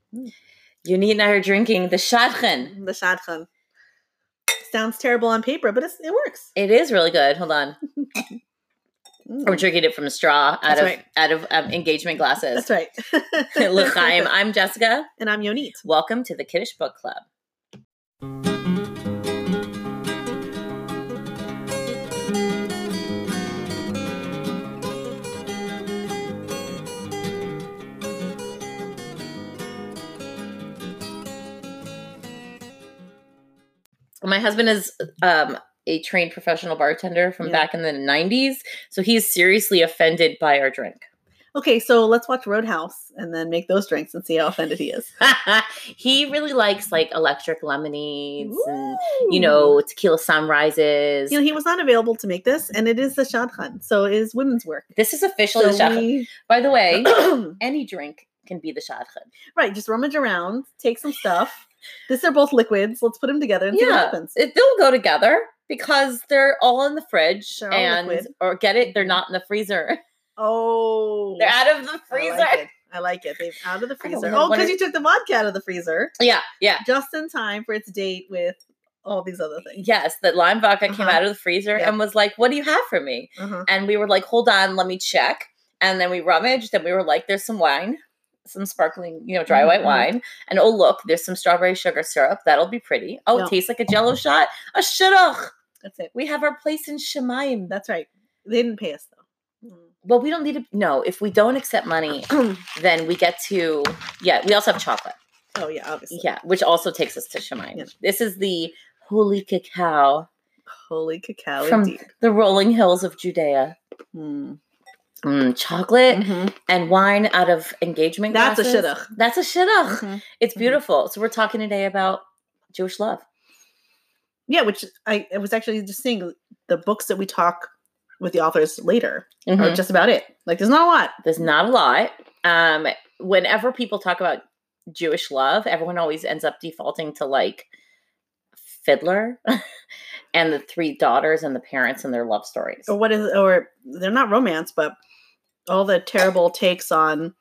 Yonit and I are drinking the Shadchan. The Shadchan. Sounds terrible on paper, but it works. It is really good. Hold on. I'm drinking it from a straw out of engagement glasses. That's right. L'chaim. I'm Jessica. And I'm Yonit. Welcome to the Kiddush Book Club. My husband is a trained professional bartender from back in the 90s, so he's seriously offended by our drink. Okay, so let's watch Roadhouse and then make those drinks and see how offended he is. He really likes like electric lemonades and, tequila sunrises. He was not available to make this, and it is the Shadchan, so it is women's work. This is officially the Shadchan. By the way, any drink can be the Shadchan. Right, just rummage around, take some stuff. They're both liquids. Let's put them together and see what happens. They'll go together because they're all in the fridge or get it. They're not in the freezer. Oh, they're out of the freezer. I like it. They're out of the freezer. Oh, because you took the vodka out of the freezer. Yeah. Just in time for its date with all these other things. Yes, the lime vodka came out of the freezer and was like, "What do you have for me?" And we were like, "Hold on, let me check." And then we rummaged and we were like, "There's some wine. Some sparkling, dry white wine. And oh, look, there's some strawberry sugar syrup. That'll be pretty. Oh, it tastes like a Jell-O shot. A shidduch. That's it. We have our place in Shemaim. That's right. They didn't pay us, though. Well, we don't need to. No, if we don't accept money, then we get to, we also have chocolate. Oh, yeah, obviously. Yeah, which also takes us to Shemaim. Yeah. This is the holy cacao. Holy cacao, from indeed. The rolling hills of Judea. Chocolate and wine out of engagement glasses. That's a shidduch. It's beautiful. So we're talking today about Jewish love. Yeah, which I was actually just saying the books that we talk with the authors later are just about it. Like there's not a lot. There's not a lot. Whenever people talk about Jewish love, everyone always ends up defaulting to like Fiddler and the three daughters and the parents and their love stories. Or they're not romance, but all the terrible takes on,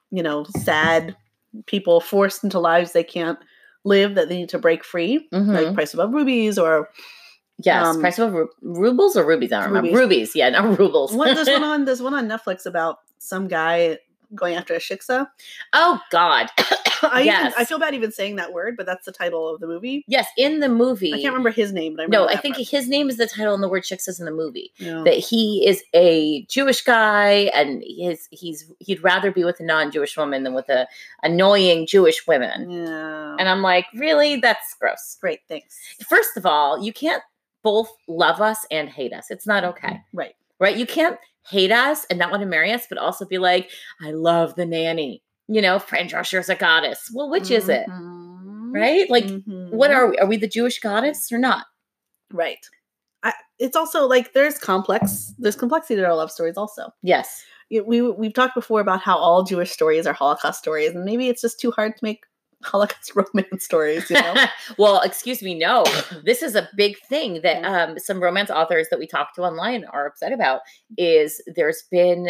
sad people forced into lives they can't live, that they need to break free, like Price Above Rubies or... Yes, Price Above Rubles or Rubies? I don't remember. Rubies, yeah, not rubles. There's one on Netflix about some guy going after a shiksa. Oh, God. I feel bad even saying that word, but that's the title of the movie. Yes, in the movie. I can't remember his name, but I think his name is the title and the word shiksa's in the movie. Yeah. That he is a Jewish guy and he'd rather be with a non-Jewish woman than with a annoying Jewish woman. Yeah. And I'm like, really? That's gross. Great, thanks. First of all, you can't both love us and hate us. It's not okay. Right. You can't hate us and not want to marry us, but also be like, I love the nanny. Fran Drescher's a goddess. Well, which is it? Right? Like, what are we? Are we the Jewish goddess or not? Right. It's also like there's complexity to our love stories also. Yes. We've talked before about how all Jewish stories are Holocaust stories, and maybe it's just too hard to make Holocaust romance stories, Well, excuse me, no. This is a big thing that some romance authors that we talk to online are upset about is there's been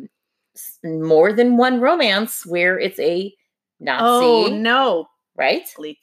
more than one romance where it's a Nazi. Oh, no. Right? Bleak.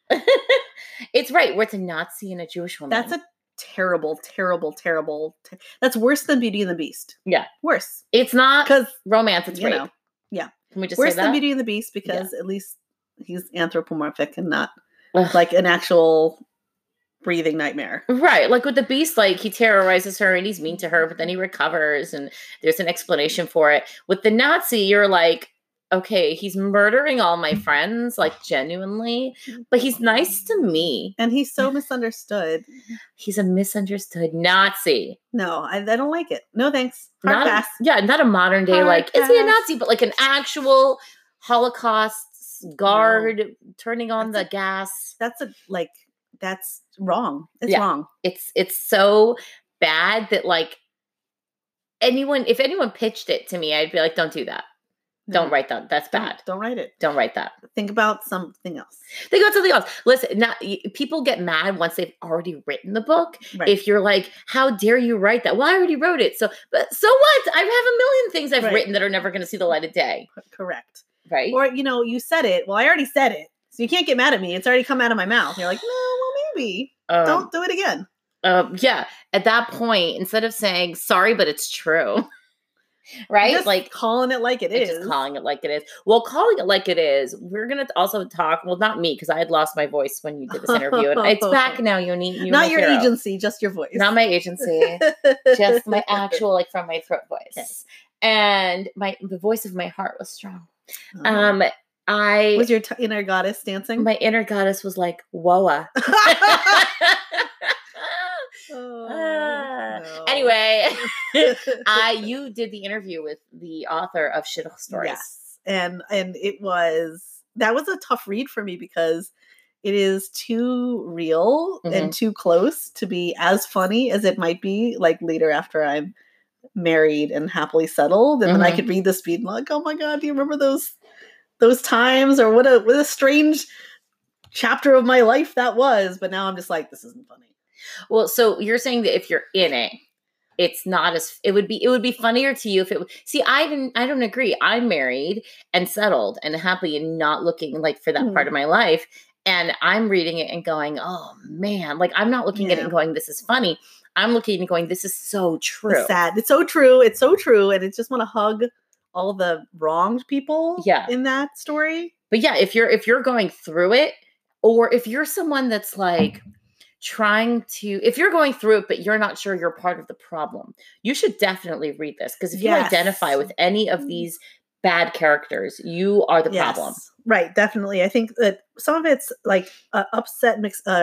It's right, where it's a Nazi and a Jewish woman. That's a terrible, terrible, terrible. That's worse than Beauty and the Beast. Yeah. Worse. It's not because romance, it's rape. Yeah. Can we just worse say that? Than Beauty and the Beast because at least he's anthropomorphic and not like an actual breathing nightmare. Right. Like with the Beast, like he terrorizes her and he's mean to her, but then he recovers and there's an explanation for it. With the Nazi, you're like, okay, he's murdering all my friends, like genuinely, but he's nice to me. And he's so misunderstood. He's a misunderstood Nazi. No, I don't like it. No, thanks. Hard pass. Not a modern day, is he a Nazi, but like an actual Holocaust guard turning on the gas. That's wrong. It's wrong. It's so bad that like if anyone pitched it to me, I'd be like, don't do that. Don't write that. That's bad. Don't write it. Don't write that. Think about something else. Listen, people get mad once they've already written the book. Right. If you're like, how dare you write that? Well, I already wrote it. So what? I have a million things I've written that are never going to see the light of day. Correct. Right. Or, you said it. Well, I already said it. So you can't get mad at me. It's already come out of my mouth. And you're like, no, well, maybe. Don't do it again. Yeah. At that point, instead of saying, sorry, but it's true. Right? Just like calling it like it is. Just calling it like it is. Well, calling it like it is, we're going to also talk. Well, not me, because I had lost my voice when you did this interview. And it's back now, Yoni. Not your agency, just your voice. Not my agency. Just my actual, like, from my throat voice. Okay. And the voice of my heart was strong. Was your inner goddess dancing? My inner goddess was like, whoa. No. Anyway, you did the interview with the author of Shidduch Stories. Yes. And that was a tough read for me because it is too real and too close to be as funny as it might be like later after I'm married and happily settled. And then I could read this feed and like, oh my God, do you remember those times? Or what a strange chapter of my life that was. But now I'm just like, this isn't funny. Well, so you're saying that if you're in it, it's not as it would be funnier to you if it. See, I don't agree. I'm married and settled and happy and not looking like for that part of my life. And I'm reading it and going, oh man, like I'm not looking at it and going, this is funny. I'm looking at it and going, this is so true. It's sad. It's so true. It's so true. And it's just want to hug all the wronged people in that story. But yeah, if you're going through it, or if you're someone that's like if you're going through it, but you're not sure you're part of the problem, you should definitely read this. Because if you identify with any of these bad characters, you are the problem. Right. Definitely. I think that some of it's like upset,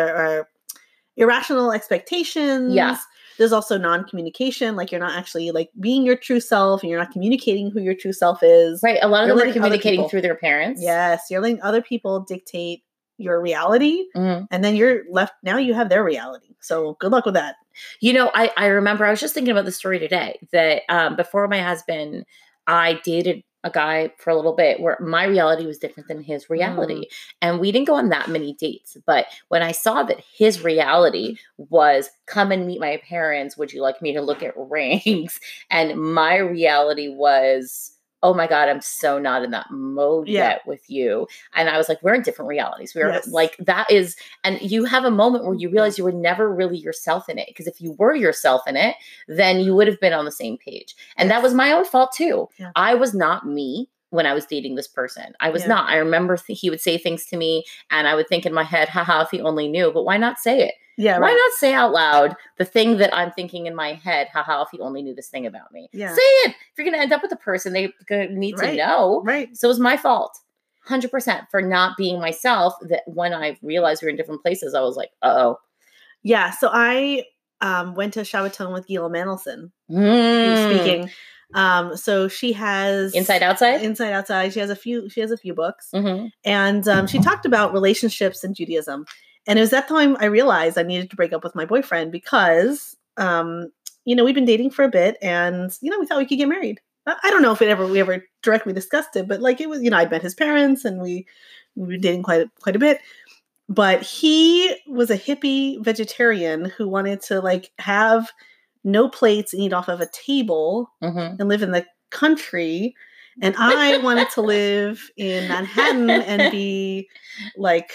irrational expectations. Yeah. There's also non-communication. Like you're not actually like being your true self and you're not communicating who your true self is. Right. A lot of them are communicating through their parents. Yes. You're letting other people dictate your reality, and then you're left. Now you have their reality. So good luck with that. I remember I was just thinking about the story today that before my husband, I dated a guy for a little bit where my reality was different than his reality. And we didn't go on that many dates. But when I saw that his reality was come and meet my parents, would you like me to look at rings? And my reality was, oh my God, I'm so not in that mode yet with you. And I was like, we're in different realities. We're like, that is, and you have a moment where you realize you were never really yourself in it. Because if you were yourself in it, then you would have been on the same page. And that was my own fault too. Yeah. I was not me when I was dating this person. I was not. I remember he would say things to me and I would think in my head, haha, if he only knew. But why not say it? Yeah, why not say out loud the thing that I'm thinking in my head? Haha, if you only knew this thing about me. Yeah. Say it. If you're going to end up with a person, they're going to need to know. Right. So it was my fault, 100%, for not being myself. That when I realized we were in different places, I was like, uh-oh. Yeah. So I went to Shabbaton with Gila Mandelson, who's speaking. So she has Inside Outside. She has a few books, and she talked about relationships in Judaism. And it was that time I realized I needed to break up with my boyfriend because, we'd been dating for a bit and, we thought we could get married. I don't know if we ever directly discussed it, but like it was, I'd met his parents and we were dating quite a bit. But he was a hippie vegetarian who wanted to like have no plates and eat off of a table and live in the country. And I wanted to live in Manhattan and be like,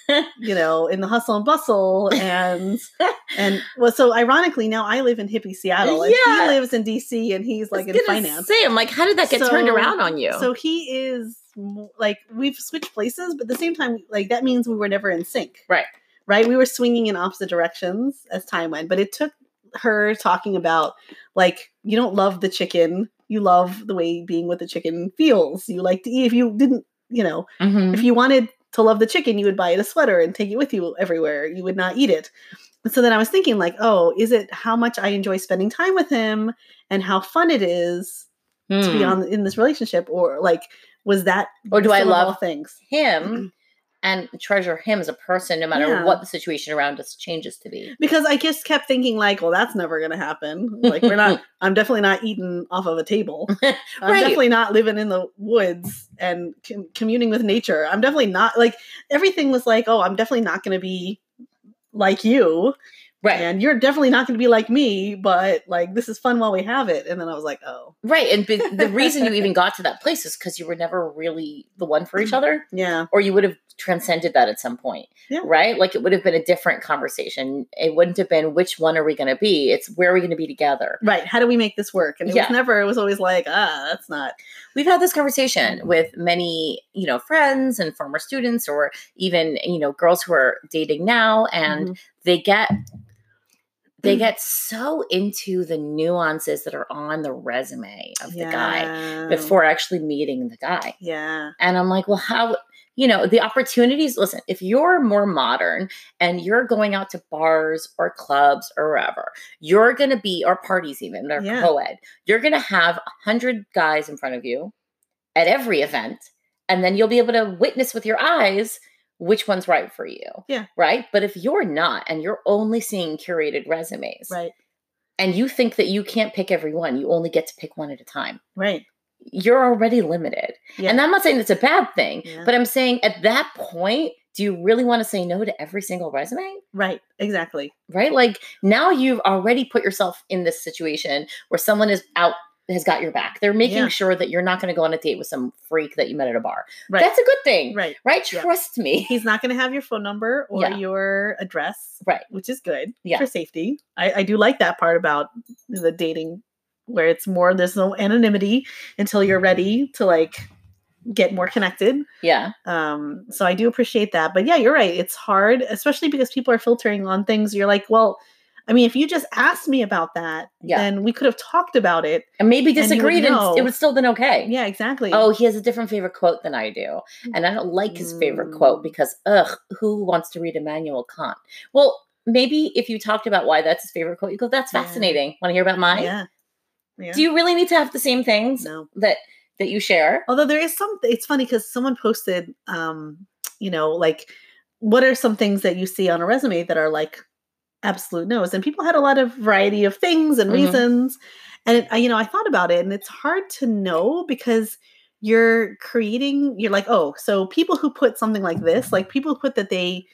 in the hustle and bustle. And well, so ironically, now I live in hippie Seattle. And he lives in DC and he's like in finance. I'm like, how did that get turned around on you? So he is like, we've switched places, but at the same time, like that means we were never in sync. Right. We were swinging in opposite directions as time went, but it took her talking about like, you don't love the chicken. You love the way being with the chicken feels. You like to eat. If you didn't, if you wanted to love the chicken, you would buy it a sweater and take it with you everywhere. You would not eat it. And so then I was thinking like, oh, is it how much I enjoy spending time with him and how fun it is to be in this relationship? Or like, was that, or do I love him and treasure him as a person, no matter what the situation around us changes to be? Because I just kept thinking like, well, that's never going to happen. Like I'm definitely not eating off of a table. I'm definitely not living in the woods and communing with nature. I'm definitely not like, everything was like, oh, I'm definitely not going to be like you. Right. And you're definitely not going to be like me, but like, this is fun while we have it. And then I was like, oh. Right. And the reason you even got to that place is because you were never really the one for each other. Yeah. Or you would have transcended that at some point. Yeah. Right. Like it would have been a different conversation. It wouldn't have been which one are we going to be? It's where are we going to be together? Right. How do we make this work? And it was always like, that's not. We've had this conversation with many, friends and former students or even, girls who are dating now, and they get so into the nuances that are on the resume of the guy before actually meeting the guy. Yeah. And I'm like, well, how, the opportunities, listen, if you're more modern and you're going out to bars or clubs or wherever, you're going to be, or parties even, or co-ed, you're going to have 100 guys in front of you at every event. And then you'll be able to witness with your eyes which one's right for you. Yeah. Right. But if you're not, and you're only seeing curated resumes, right, and you think that you can't pick every one, you only get to pick one at a time. Right. You're already limited. Yeah. And I'm not saying it's a bad thing, but I'm saying at that point, do you really want to say no to every single resume? Right. Exactly. Right. Like now you've already put yourself in this situation where someone has got your back. They're making sure that you're not going to go on a date with some freak that you met at a bar. Right. That's a good thing. Right. Right. Trust me. He's not going to have your phone number or your address. Right. Which is good for safety. I do like that part about the dating where it's more, there's no anonymity until you're ready to like get more connected. Yeah. So I do appreciate that. But yeah, you're right. It's hard, especially because people are filtering on things. You're like, well, I mean, if you just asked me about that, then we could have talked about it. And maybe disagreed and it would still been okay. Yeah, exactly. Oh, he has a different favorite quote than I do. And I don't like his favorite quote because, who wants to read Immanuel Kant? Well, maybe if you talked about why that's his favorite quote, you go, that's fascinating. Want to hear about mine? Yeah. Do you really need to have the same things that you share? Although there is it's funny because someone posted, like, what are some things that you see on a resume that are like, absolute no's, and people had a lot of variety of things and reasons. And I thought about it, and it's hard to know because you're like, oh, so people who put something like this, like people who put that they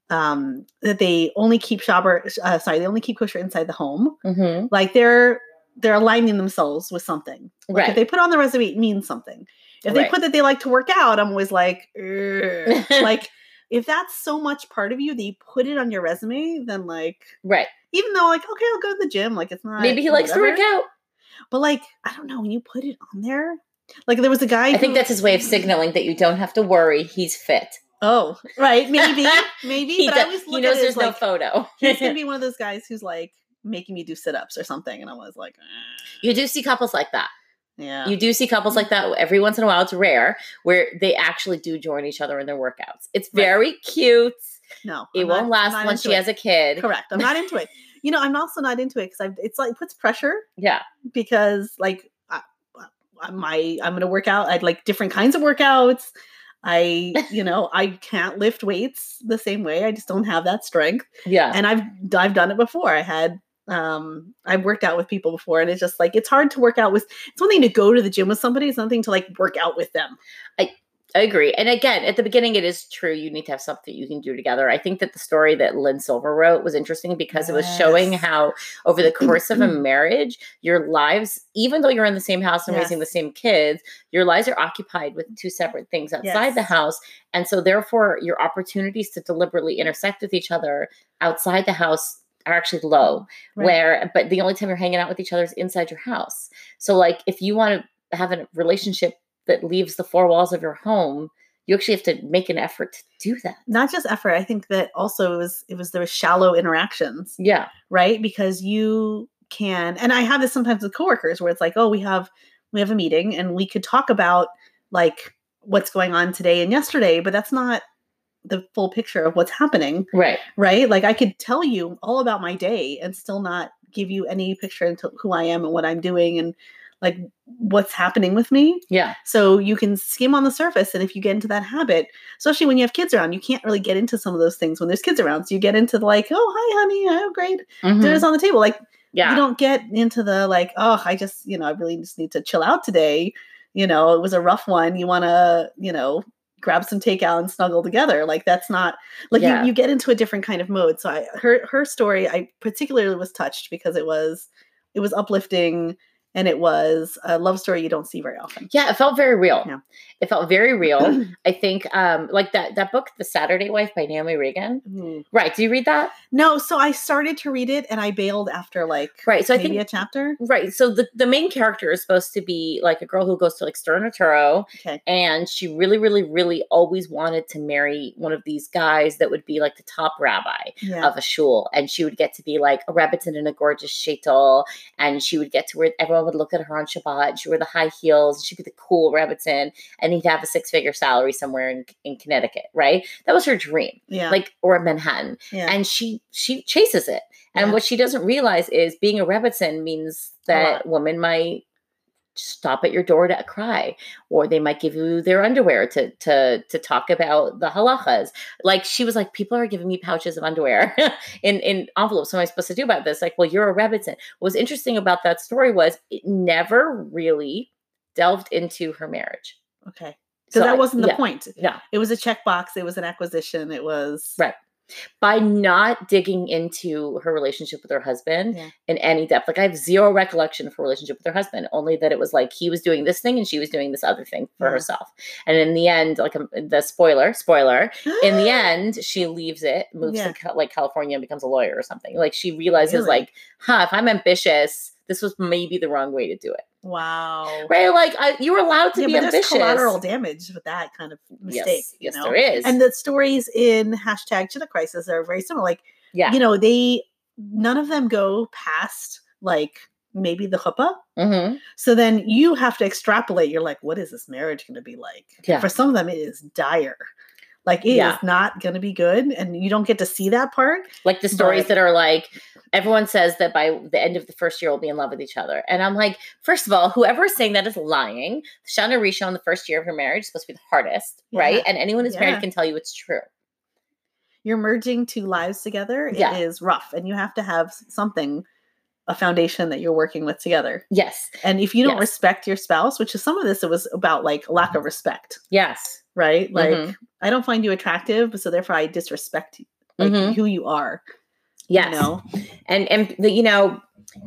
only keep they only keep kosher inside the home, like they're aligning themselves with something. Like if they put on the resume, it means something. If they put that they like to work out, I'm always like, like. If that's so much part of you that you put it on your resume, then like, even though like, okay, I'll go to the gym. Like it's not. Maybe he likes to work out. But like, I don't know, when you put it on there, like there was a guy. I think that's his way of signaling that you don't have to worry. He's fit. Oh, right. Maybe. But I always look he knows at it there's like, no photo. He's going to be one of those guys who's like making me do sit-ups or something. And I was like, You do see couples like that. Yeah. You do see couples like that every once in a while. It's rare where they actually do join each other in their workouts. It's very cute. No, it won't last once she has a kid. Correct. I'm not into it. I'm also not into it because it's like, it puts pressure. Yeah. Because like I'm going to work out. I'd like different kinds of workouts. I can't lift weights the same way. I just don't have that strength. Yeah. And I've done it before. I've worked out with people before, and it's just like, it's hard to work out with. It's one thing to go to the gym with somebody. It's another thing to like work out with them. I agree. And again, at the beginning, it is true. You need to have something you can do together. I think that the story that Lynn Silver wrote was interesting because it was showing how over the course of a marriage, your lives, even though you're in the same house and raising the same kids, your lives are occupied with two separate things outside the house. And so therefore your opportunities to deliberately intersect with each other outside the house are actually low, but the only time you're hanging out with each other is inside your house. So like, if you want to have a relationship that leaves the four walls of your home, you actually have to make an effort to do that. Not just effort. I think that also there was shallow interactions. Yeah. Right. Because you can, and I have this sometimes with coworkers where it's like, oh, we have a meeting and we could talk about like what's going on today and yesterday, but that's not the full picture of what's happening. Right. Right. Like I could tell you all about my day and still not give you any picture into who I am and what I'm doing and like what's happening with me. Yeah. So you can skim on the surface. And if you get into that habit, especially when you have kids around, you can't really get into some of those things when there's kids around. So you get into the like, oh, hi, honey. Oh, great. Dinner's on the table. Like, you don't get into the like, oh, I just, I really just need to chill out today. It was a rough one. You want to, grab some takeout and snuggle together. Like that's not like you get into a different kind of mode. So her story, I particularly was touched because it was uplifting and it was a love story you don't see very often. Yeah, it felt very real. Yeah. It felt very real. I think like that book, The Saturday Wife by Naomi Reagan. Mm. Right. Do you read that? No. So I started to read it and I bailed after like so maybe I think, a chapter. Right. So the main character is supposed to be like a girl who goes to like Sternatura. Okay. And she really, really, really always wanted to marry one of these guys that would be like the top rabbi of a shul. And she would get to be like a rebbitzin in a gorgeous shaitel. And she would get to where everyone would look at her on Shabbat. And she wore the high heels. And she'd be the cool rebbitzin. And he'd have a 6-figure salary somewhere in Connecticut, right? That was her dream. Yeah. Like, or Manhattan. Yeah. And she chases it. And what she doesn't realize is being a rebbitzin means that women might stop at your door to cry, or they might give you their underwear to talk about the halachas. Like she was like, people are giving me pouches of underwear in envelopes. What am I supposed to do about this? Like, well, you're a rebbitzin. What was interesting about that story was it never really delved into her marriage. Okay. So that wasn't the point. No. It was a checkbox. It was an acquisition. It was... Right. By not digging into her relationship with her husband in any depth. Like I have zero recollection of her relationship with her husband, only that it was like he was doing this thing and she was doing this other thing for herself. And in the end, like the spoiler, in the end, she leaves it, moves to like California and becomes a lawyer or something. Like she realizes like, if I'm ambitious, this was maybe the wrong way to do it. Wow. Right? Like you were allowed to be ambitious. There's collateral damage with that kind of mistake. Yes, there is. And the stories in #Shidduch Crisis are very similar. Like, you know, none of them go past like maybe the chuppah. Mm-hmm. So then you have to extrapolate. You're like, what is this marriage going to be like? Yeah. For some of them, it is dire. Like it is not going to be good. And you don't get to see that part. Like the stories that are like, everyone says that by the end of the first year, we'll be in love with each other. And I'm like, first of all, whoever is saying that is lying. Shana Rishon, the first year of her marriage, is supposed to be the hardest, right? And anyone who's married can tell you it's true. You're merging two lives together. It is rough. And you have to have something, a foundation that you're working with together. Yes. And if you don't respect your spouse, which is some of this, it was about like lack of respect. Yes. Right? Like, I don't find you attractive, so therefore I disrespect you, like who you are. Yes. You know? And you know,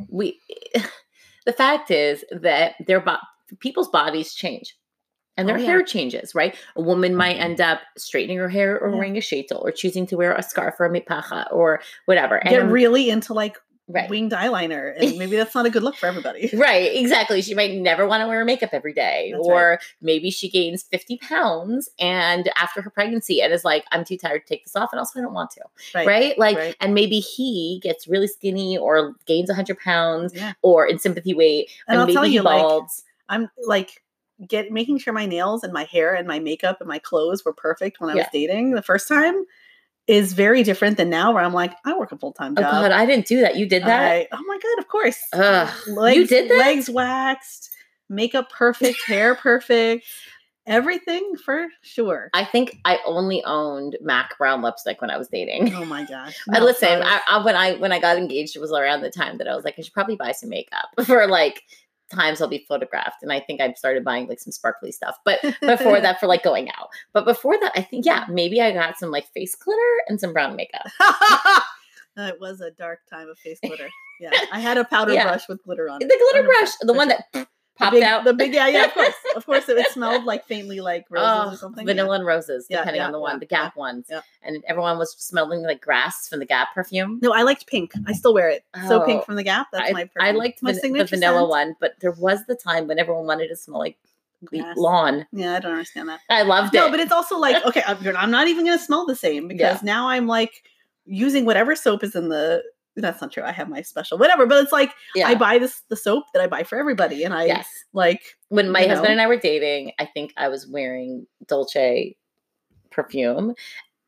the fact is that people's bodies change. And their hair changes, right? A woman might end up straightening her hair or wearing a sheitel or choosing to wear a scarf or a mitpacha or whatever. And get really into like winged eyeliner. And maybe that's not a good look for everybody. Right. Exactly. She might never want to wear makeup every day. That's or maybe she gains 50 pounds and after her pregnancy and is like, I'm too tired to take this off. And also I don't want to. Right. Like, and maybe he gets really skinny or gains 100 pounds or in sympathy weight. And I'll maybe tell you, he balds. Like, I'm like, making sure my nails and my hair and my makeup and my clothes were perfect when I was dating the first time is very different than now where I'm like, I work a full-time job. Oh God, I didn't do that. You did that? Oh my God, of course. You did that? Legs waxed, makeup perfect, hair perfect, everything for sure. I think I only owned MAC brown lipstick when I was dating. Oh my gosh. No, listen, when I got engaged, it was around the time that I was like, I should probably buy some makeup for like times I'll be photographed. And I think I started buying like some sparkly stuff, but before that for like going out. But before that, I think, maybe I got some like face glitter and some brown makeup. It was a dark time of face glitter. Yeah. I had a powder brush with glitter on it. The glitter brush, the one that popped out. The big, of course. Of course, it smelled like faintly like roses or something. Vanilla and roses, depending on the one, the Gap ones. Yeah. And everyone was smelling like grass from the Gap perfume. No, I liked pink. I still wear it. So Pink from the Gap. That's my perfume. I liked the vanilla one, but there was the time when everyone wanted to smell like lawn. Yeah, I don't understand that. I loved it. No, but it's also like, okay, I'm not even going to smell the same because now I'm like using whatever soap is in the... That's not true. I have my special whatever, but it's like I buy the soap that I buy for everybody, and I like when my husband and I were dating. I think I was wearing Dolce perfume,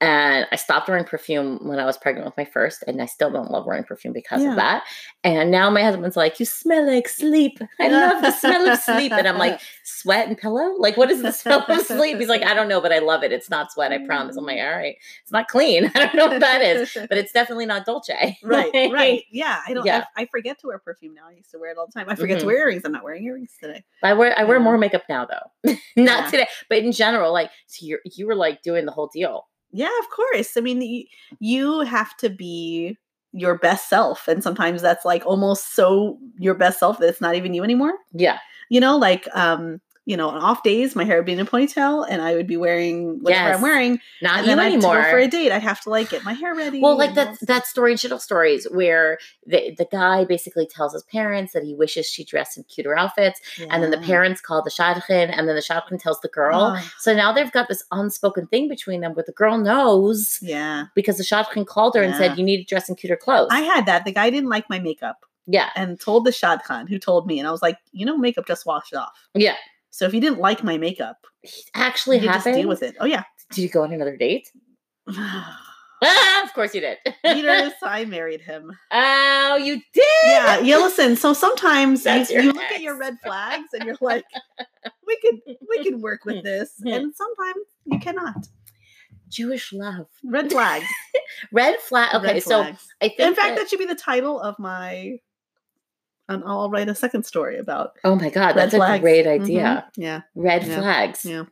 And I stopped wearing perfume when I was pregnant with my first, and I still don't love wearing perfume because of that. And now my husband's like, you smell like sleep. I love the smell of sleep. And I'm like, sweat and pillow? Like, what is the smell of sleep? He's like, I don't know, but I love it. It's not sweat, I promise. I'm like, all right. It's not clean. I don't know what that is, but it's definitely not Dolce. Right. Yeah. I forget to wear perfume now. I used to wear it all the time. I forget to wear earrings. I'm not wearing earrings today. I wear more makeup now, though. Not today, but in general, like, so you were like doing the whole deal. Yeah, of course. I mean, you have to be your best self. And sometimes that's like almost so your best self that it's not even you anymore. Yeah. Like, on off days, my hair would be in a ponytail and I would be wearing whatever I'm wearing. Not and you then anymore. I'd go for a date. I'd have to like get my hair ready. Well, like that story in Shidduch Stories where the guy basically tells his parents that he wishes she dressed in cuter outfits. Yeah. And then the parents call the shadchan and then the shadchan tells the girl. Oh. So now they've got this unspoken thing between them where the girl knows. Yeah. Because the shadchan called her and said, you need to dress in cuter clothes. I had that. The guy didn't like my makeup. Yeah. And told the shadchan who told me. And I was like, makeup just washed off. Yeah. So if you didn't like my makeup, actually happened. Just deal with it. Oh yeah. Did you go on another date? Of course you did. Peters, I married him. Oh, you did? Yeah. Listen. So sometimes you look at your red flags and you're like, we could work with this, and sometimes you cannot. Jewish love, red flags, red flag. Okay, so I think in fact that should be the title of my. And I'll write a second story about. Oh my God, that's a great idea. Mm-hmm. Yeah, red flags. Yeah,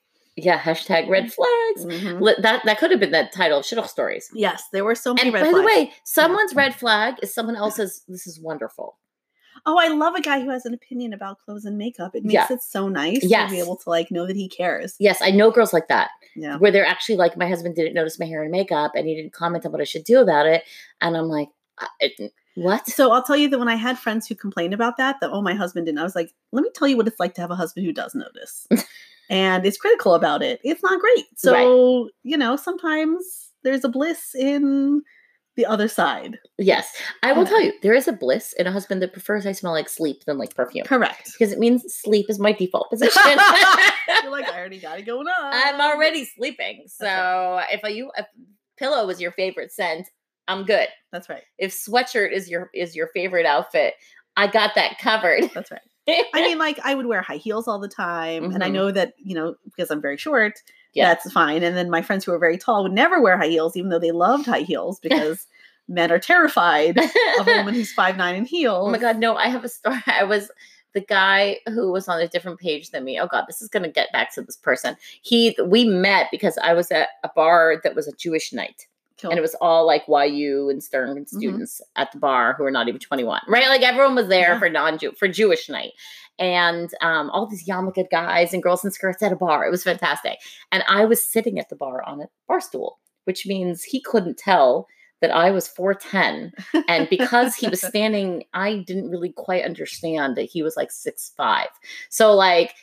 hashtag red flags. Mm-hmm. That could have been the title of Shidduch Stories. Yes, there were so many. And by the way, someone's red flag is someone else's. This is wonderful. Oh, I love a guy who has an opinion about clothes and makeup. It makes it so nice to be able to know that he cares. Yes, I know girls like that. Yeah, where they're actually like, my husband didn't notice my hair and makeup, and he didn't comment on what I should do about it, and I'm like. What? So I'll tell you that when I had friends who complained about that, my husband didn't. I was like, let me tell you what it's like to have a husband who does notice. And is critical about it. It's not great. So, sometimes there's a bliss in the other side. Yes. I will tell you, there is a bliss in a husband that prefers I smell like sleep than like perfume. Correct. Because it means sleep is my default position. You're like, I already got it going on. I'm already sleeping. So if pillow is your favorite scent, I'm good. That's right. If sweatshirt is your favorite outfit, I got that covered. That's right. I mean, I would wear high heels all the time. And I know that, because I'm very short, that's fine. And then my friends who are very tall would never wear high heels, even though they loved high heels because men are terrified of a woman who's 5'9" in heels. Oh my God, no, I have a story. I was the guy who was on a different page than me. Oh God, this is going to get back to this person. We met because I was at a bar that was a Jewish night. Cool. And it was all like YU and Stern students at the bar who were not even 21, right? Like everyone was there for Jewish night. And all these yarmulke guys and girls in skirts at a bar. It was fantastic. And I was sitting at the bar on a bar stool, which means he couldn't tell that I was 4'10". And because he was standing, I didn't really quite understand that he was like 6'5". So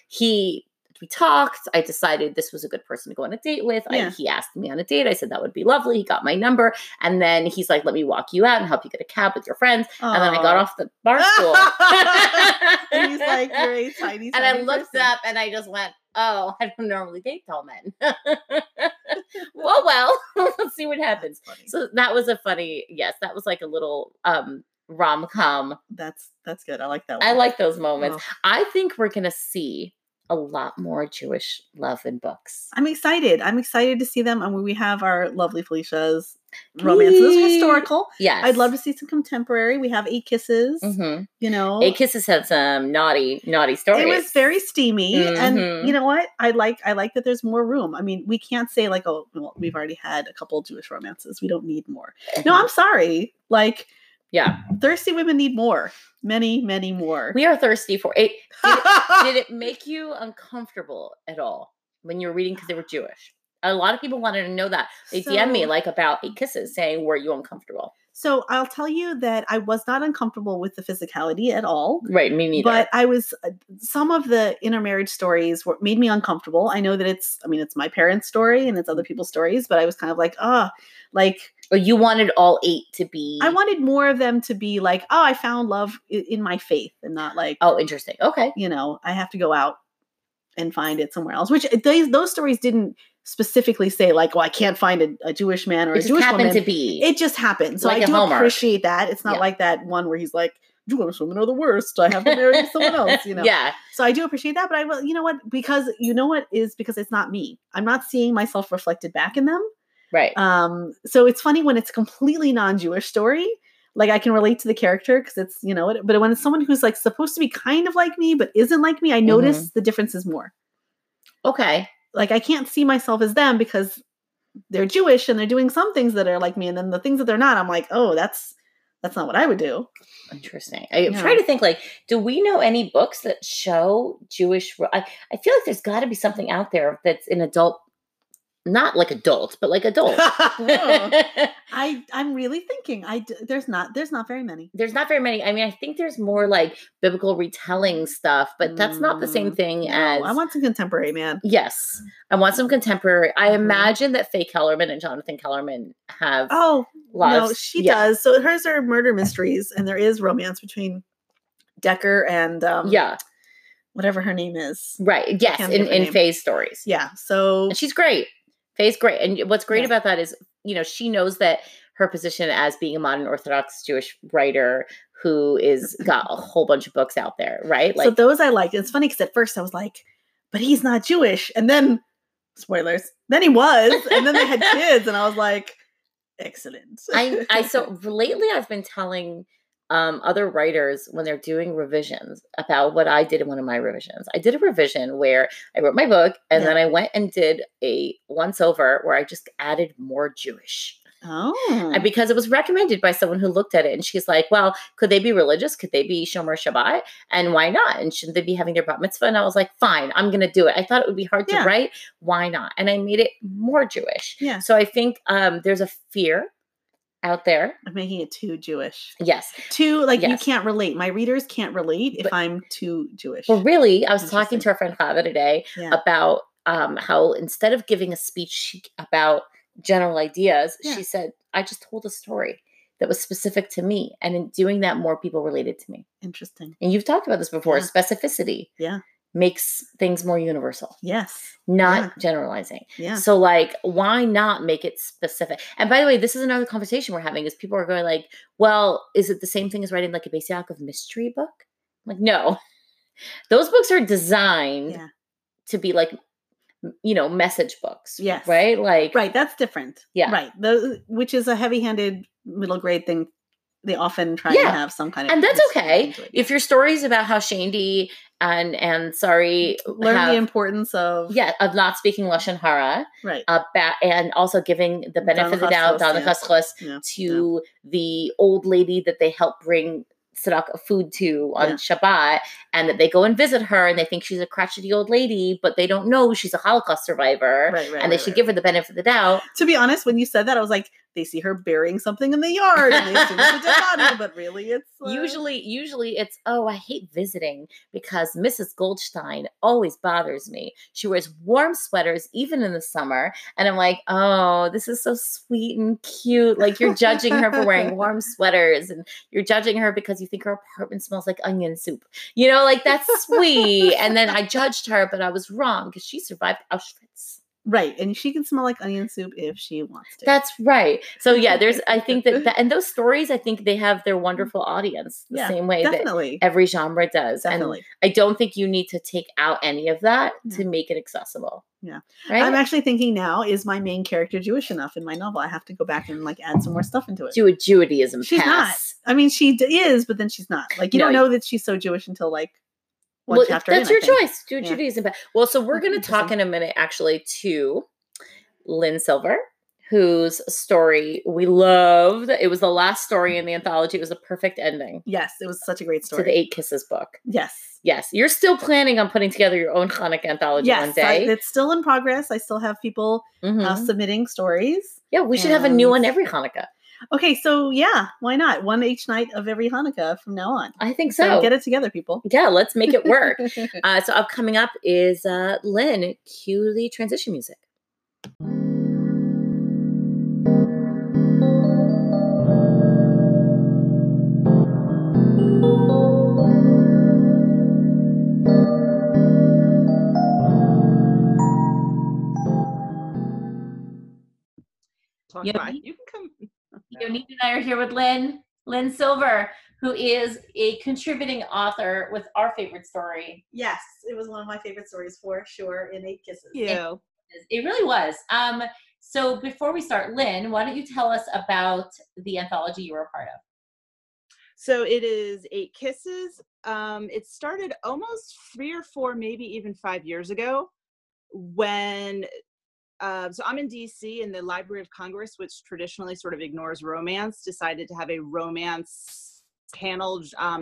we talked. I decided this was a good person to go on a date with. He asked me on a date. I said that would be lovely. He got my number. And then he's like, let me walk you out and help you get a cab with your friends. Aww. And then I got off the bar stool. And he's like, you're a tiny And I looked up and I just went, oh, I don't normally date tall men. well, let's see what happens. So that was that was like a little rom-com. That's good. I like that one. I like those moments. Oh. I think we're going to see a lot more Jewish love in books. I'm excited. to see them. And we have our lovely Felicia's romances, historical. Yes. I'd love to see some contemporary. We have 8 Kisses. Mm-hmm. 8 Kisses had some naughty stories. It was very steamy. And you know what? I like that there's more room. I mean, we can't say like, oh, well, we've already had a couple of Jewish romances. We don't need more. Mm-hmm. No, I'm sorry. Thirsty women need more. Many, many more. We are thirsty for it. Did it make you uncomfortable at all when you were reading because they were Jewish? A lot of people wanted to know that. They DM'd me about 8 Kisses saying, were you uncomfortable? So I'll tell you that I was not uncomfortable with the physicality at all. Right, me neither. But I was, some of the intermarriage stories made me uncomfortable. I know that it's my parents' story and it's other people's stories, but I was kind of like, Or you wanted all 8 to be. I wanted more of them to be like, oh, I found love in my faith and not like. Oh, interesting. Okay. I have to go out and find it somewhere else, which those stories didn't specifically say like, well, I can't find a Jewish man or a Jewish woman. To be. It just happened. So I do appreciate that. It's not like that one where he's like, Jewish women are the worst. I have to marry someone else, you know? Yeah. So I do appreciate that, but I will, you know what? Because because it's not me. I'm not seeing myself reflected back in them. Right. So it's funny when it's a completely non-Jewish story. Like I can relate to the character because it's, but when it's someone who's like supposed to be kind of like me, but isn't like me, I notice the differences more. Okay. Like I can't see myself as them because they're Jewish and they're doing some things that are like me. And then the things that they're not, I'm like, oh, that's not what I would do. Interesting. I'm trying to think, like, do we know any books that show Jewish? I feel like there's got to be something out there that's in adult, not like adult, but like adult. I'm really thinking. There's not very many. There's not very many. I mean, I think there's more like biblical retelling stuff, but that's not the same thing as. I want some contemporary, man. Yes, I want some contemporary. I imagine that Faye Kellerman and Jonathan Kellerman have. Oh, no, she does. So hers are murder mysteries, and there is romance between Decker and whatever her name is. Right. Yes, in Faye's stories. Yeah. So and she's great. Faye's great. And what's great about that is, she knows that her position as being a modern Orthodox Jewish writer who is got a whole bunch of books out there, right? Like, so those I like. It's funny because at first I was like, but he's not Jewish. And then, spoilers, then he was. And then they had kids. And I was like, excellent. So lately I've been telling other writers when they're doing revisions about what I did in one of my revisions. I did a revision where I wrote my book and then I went and did a once over where I just added more Jewish. Oh. And because it was recommended by someone who looked at it and she's like, well, could they be religious? Could they be Shomer Shabbat? And why not? And shouldn't they be having their bat mitzvah? And I was like, fine, I'm going to do it. I thought it would be hard to write. Why not? And I made it more Jewish. Yeah. So I think there's a fear out there. I'm making it too Jewish. Yes. You can't relate. My readers can't relate if I'm too Jewish. Well, really, I was talking to our friend Chava today about how instead of giving a speech about general ideas, she said, I just told a story that was specific to me. And in doing that, more people related to me. Interesting. And you've talked about this before. Specificity. Yeah. Makes things more universal. Yes. Not generalizing. Yeah. So like, why not make it specific? And by the way, this is another conversation we're having is people are going like, well, is it the same thing as writing like a Beis Yaakov mystery book? I'm like, no. Those books are designed to be like, message books. Yes. Right? Like, right. That's different. Yeah. Right. Which is a heavy-handed middle grade thing. They often try to have some kind of. And that's okay. If your story is about how Shandy and Sari learn the importance of not speaking Lashon Hara. Right. And also giving the benefit of the doubt, to the old lady that they help bring tzedakah food to on Shabbat, and that they go and visit her and they think she's a crotchety old lady, but they don't know she's a Holocaust survivor. And they should give her the benefit of the doubt. To be honest, when you said that, I was like, they see her burying something in the yard and they assume it's a dead body, but really it's usually it's, oh, I hate visiting because Mrs. Goldstein always bothers me. She wears warm sweaters even in the summer, and I'm like, oh, this is so sweet and cute. Like, you're judging her for wearing warm sweaters, and you're judging her because you think her apartment smells like onion soup. Like, that's sweet. And then I judged her, but I was wrong because she survived Auschwitz. Right. And she can smell like onion soup if she wants to. That's right. So I think that and those stories, I think they have their wonderful audience the same way that every genre does. Definitely. And I don't think you need to take out any of that to make it accessible. Yeah. Right? I'm actually thinking now, is my main character Jewish enough in my novel? I have to go back and like add some more stuff into it. Judaism. She's not. I mean, she is, but then she's not. Like, you don't know that she's so Jewish until like chapter that's in, your choice. Judaism. Well, so we're going to talk in a minute actually to Lynn Silver, whose story we loved. It was the last story in the anthology. It was a perfect ending. Yes, it was such a great story. To the 8 Kisses book. Yes. You're still planning on putting together your own Hanukkah anthology one day. It's still in progress. I still have people submitting stories. Yeah, we should have a new one every Hanukkah. Okay, so why not? One each night of every Hanukkah from now on. I think so. Get it together, people. Yeah, let's make it work. So coming up is Lynn. Cue the transition music. talk about. You can come. Yonita and I are here with Lynn Silver, who is a contributing author with our favorite story. Yes, it was one of my favorite stories for sure, in 8 Kisses. It really was. So before we start, Lynn, why don't you tell us about the anthology you were a part of? So it is 8 Kisses. It started almost 3 or 4, maybe even 5 years ago when, so I'm in DC, and the Library of Congress, which traditionally sort of ignores romance, decided to have a romance panel,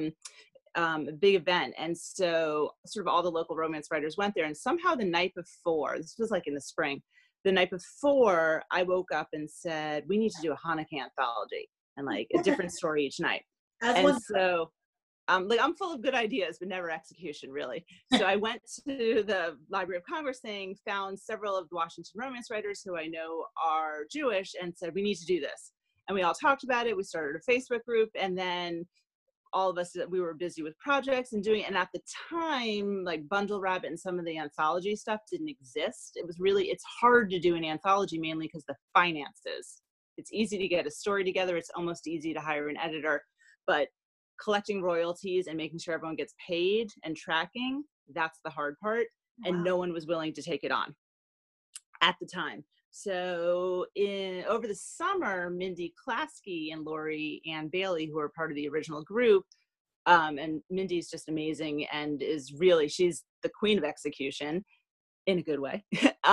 big event. And so sort of all the local romance writers went there, and somehow the night before, this was like in the spring, the night before, I woke up and said, we need to do a Hanukkah anthology and like a different story each night. So like I'm full of good ideas, but never execution, really. So I went to the Library of Congress thing, found several of the Washington romance writers who I know are Jewish, and said, we need to do this. And we all talked about it. We started a Facebook group, and then all of us, we were busy with projects and doing, and at the time, like Bundle Rabbit and some of the anthology stuff didn't exist. It was really, it's hard to do an anthology mainly because the finances. It's easy to get a story together. It's almost easy to hire an editor, but collecting royalties and making sure everyone gets paid and tracking, that's the hard part. Wow. And no one was willing to take it on at the time. So over the summer, Mindy Klasky and Lori Ann Bailey, who are part of the original group, and Mindy's just amazing and is really, she's the queen of execution in a good way,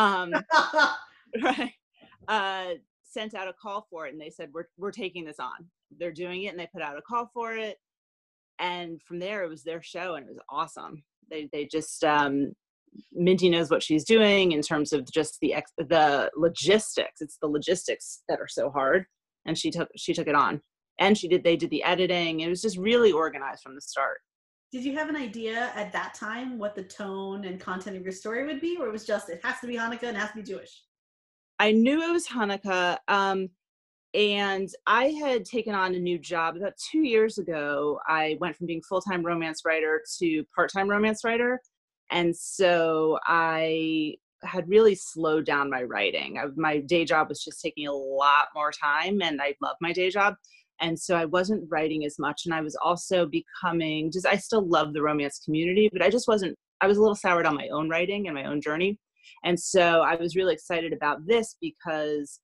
right? Sent out a call for it, and they said, we're taking this on. They're doing it, and they put out a call for it. And from there, it was their show, and it was awesome. They just, Minty knows what she's doing in terms of just the logistics. It's the logistics that are so hard, and she took it on, and they did the editing. It was just really organized from the start. Did you have an idea at that time what the tone and content of your story would be, or it was just it has to be Hanukkah and it has to be Jewish? I knew it was Hanukkah, and I had taken on a new job about 2 years ago. I went from being full-time romance writer to part-time romance writer. And so I had really slowed down my writing. My day job was just taking a lot more time, and I love my day job. And so I wasn't writing as much. And I was also becoming I still love the romance community, but I was a little soured on my own writing and my own journey. And so I was really excited about this because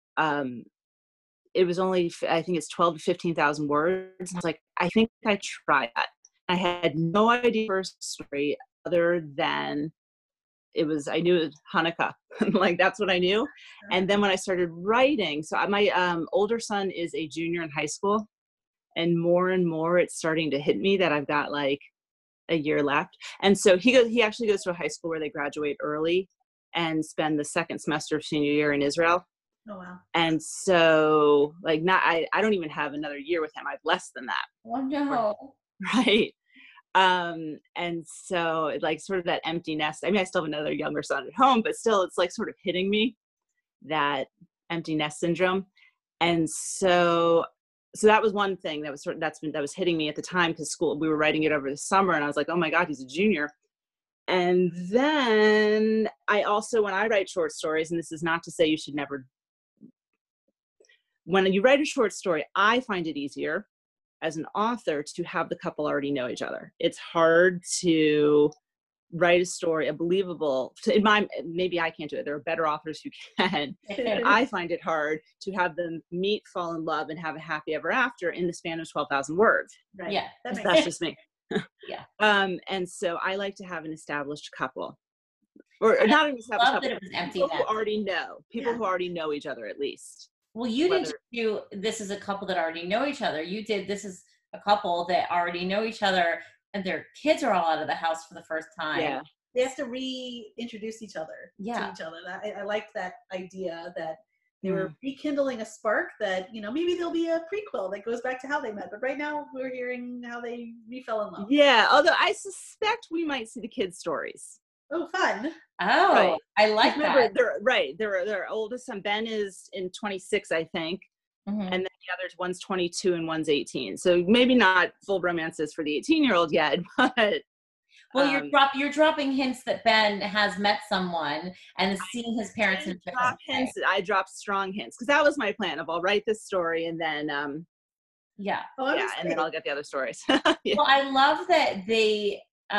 it was only, I think it's 12 to 15,000 words. I was like, I think I tried that. I had no idea for a story other than I knew it was Hanukkah. Like, that's what I knew. And then when I started writing, so my older son is a junior in high school, and more it's starting to hit me that I've got like a year left. And so he actually goes to a high school where they graduate early and spend the second semester of senior year in Israel. Oh, wow. And so like I don't even have another year with him. I have less than that. Oh, no. Right. And so like sort of that empty nest. I mean, I still have another younger son at home, but still it's like sort of hitting me, that empty nest syndrome. And so that was one thing that was hitting me at the time, because we were writing it over the summer, and I was like, oh my God, he's a junior. And then I also, when I write short stories, and this is not to say you should never, when you write a short story, I find it easier as an author to have the couple already know each other. It's hard to write a story, maybe I can't do it. There are better authors who can. I find it hard to have them meet, fall in love, and have a happy ever after in the span of 12,000 words. Right. Yeah. That's just me. Yeah. And so I like to have an established couple. Or not an established couple. That it was empty. People who already know. People who already know each other, at least. Well, you didn't do this is a couple that already know each other. You did this is a couple that already know each other, and their kids are all out of the house for the first time. Yeah. They have to reintroduce each other to each other. I like that idea that they were rekindling a spark that, maybe there'll be a prequel that goes back to how they met. But right now we're hearing how they fell in love. Yeah, although I suspect we might see the kids' stories. Oh, fun. Oh, right. I like that. Their oldest son, Ben, is in 26, I think. Mm-hmm. And then the others, one's 22 and one's 18. So maybe not full romances for the 18-year-old yet, but... Well, you're dropping hints that Ben has met someone and is seeing his parents in drop hints. I dropped strong hints because that was my plan of I'll write this story and then and then I'll get the other stories. Yeah. Well, I love that they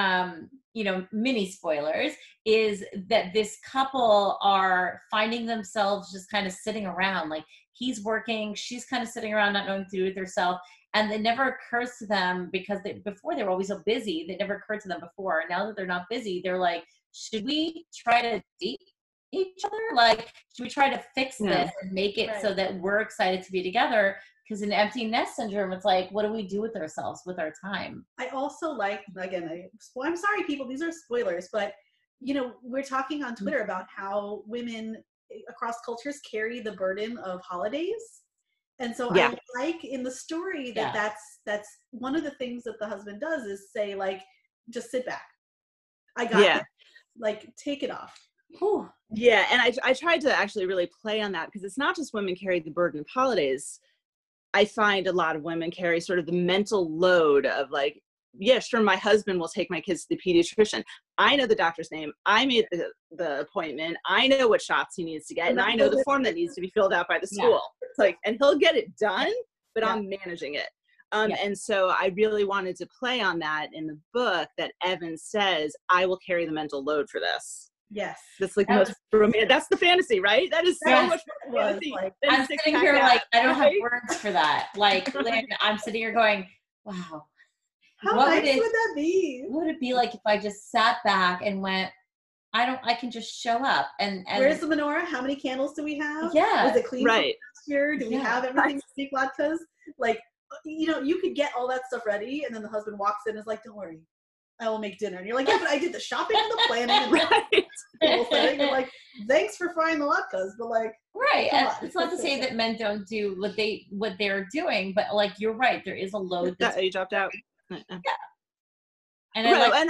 mini spoilers is that this couple are finding themselves just kind of sitting around, like he's working, she's kind of sitting around not knowing what to do with herself, and it never occurs to them because before they were always so busy, they never occurred to them before. Now that they're not busy, they're like, should we try to date each other? Like, should we try to fix this and make it so that we're excited to be together? Because in empty nest syndrome, it's like, what do we do with ourselves, with our time? I also like, again, I'm sorry, people, these are spoilers, but, we're talking on Twitter about how women across cultures carry the burden of holidays. And so I like in the story that's one of the things that the husband does is say, like, just sit back. I got it. Like, take it off. Whew. Yeah, and I tried to actually really play on that because it's not just women carry the burden of holidays. I find a lot of women carry sort of the mental load of like, yeah, sure, my husband will take my kids to the pediatrician. I know the doctor's name. I made the appointment. I know what shots he needs to get. And I know the form that needs to be filled out by the school. Yeah. It's like, and he'll get it done, but I'm managing it. And so I really wanted to play on that in the book that Evan says, I will carry the mental load for this. Yes. That's like the most romantic. That's the fantasy, right? That is so much fantasy. Like, I'm sitting here like, I don't have words for that. Like, Lynn, I'm sitting here going, wow. How nice would that be? What would it be like if I just sat back and went, I can just show up and where's the menorah? How many candles do we have? Yeah. Was it clean last year? Do we have everything to speak latkes? Like, you could get all that stuff ready and then the husband walks in and is like, don't worry, I will make dinner. And you're like, yeah, but I did the shopping and the planning and the whole thing. You're like, thanks for frying the latkes, but like, it's not to say that men don't do what they're doing, but like, you're right, there is a load that you dropped out. Yeah. And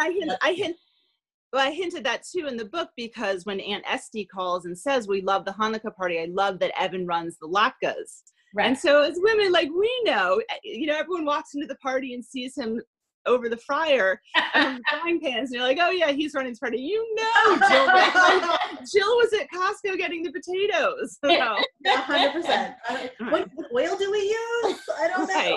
I hinted that too in the book because when Aunt Esty calls and says we love the Hanukkah party, I love that Evan runs the latkes. Right. And so as women, like, we know, everyone walks into the party and sees him over the fryer and the frying pans, and you're like, oh yeah, he's running this party. Jill was at Costco getting the potatoes. So. 100%. What oil do we use? I don't know.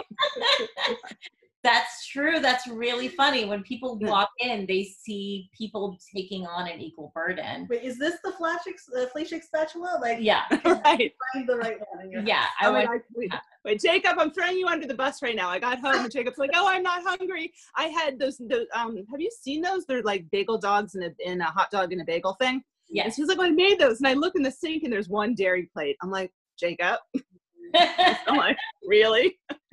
That's true. That's really funny. When people walk in, they see people taking on an equal burden. Wait, is this the Flashik spatula? Like, yeah, right. Find the right one. Wait, Jacob, I'm throwing you under the bus right now. I got home and Jacob's like, oh, I'm not hungry. I had those. Have you seen those? They're like bagel dogs in a hot dog in a bagel thing. Yeah. And she's like, well, I made those, and I look in the sink and there's one dairy plate. I'm like, Jacob. I'm like, really?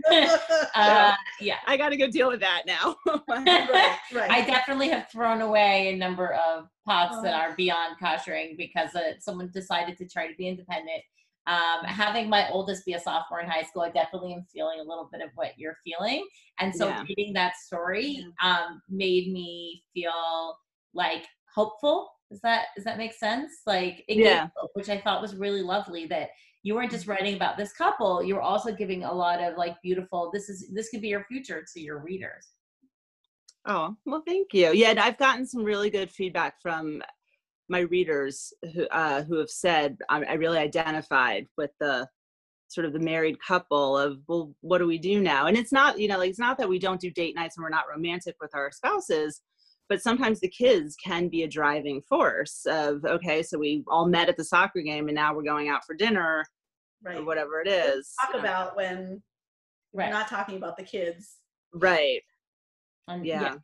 I got to go deal with that now. Right. I definitely have thrown away a number of pots that are beyond koshering because someone decided to try to be independent. Having my oldest be a sophomore in high school, I definitely am feeling a little bit of what you're feeling. And so reading that story made me feel like hopeful. Does that make sense? Like, it gave hope, which I thought was really lovely that you weren't just writing about this couple, you were also giving a lot of like beautiful, this could be your future to your readers. Oh, well, thank you. Yeah, I've gotten some really good feedback from my readers who have said I really identified with the sort of the married couple of, well, what do we do now? And it's not, it's not that we don't do date nights and we're not romantic with our spouses, but sometimes the kids can be a driving force of, okay, so we all met at the soccer game and now we're going out for dinner or whatever it is. Talk about when we're not talking about the kids. Right. 100%.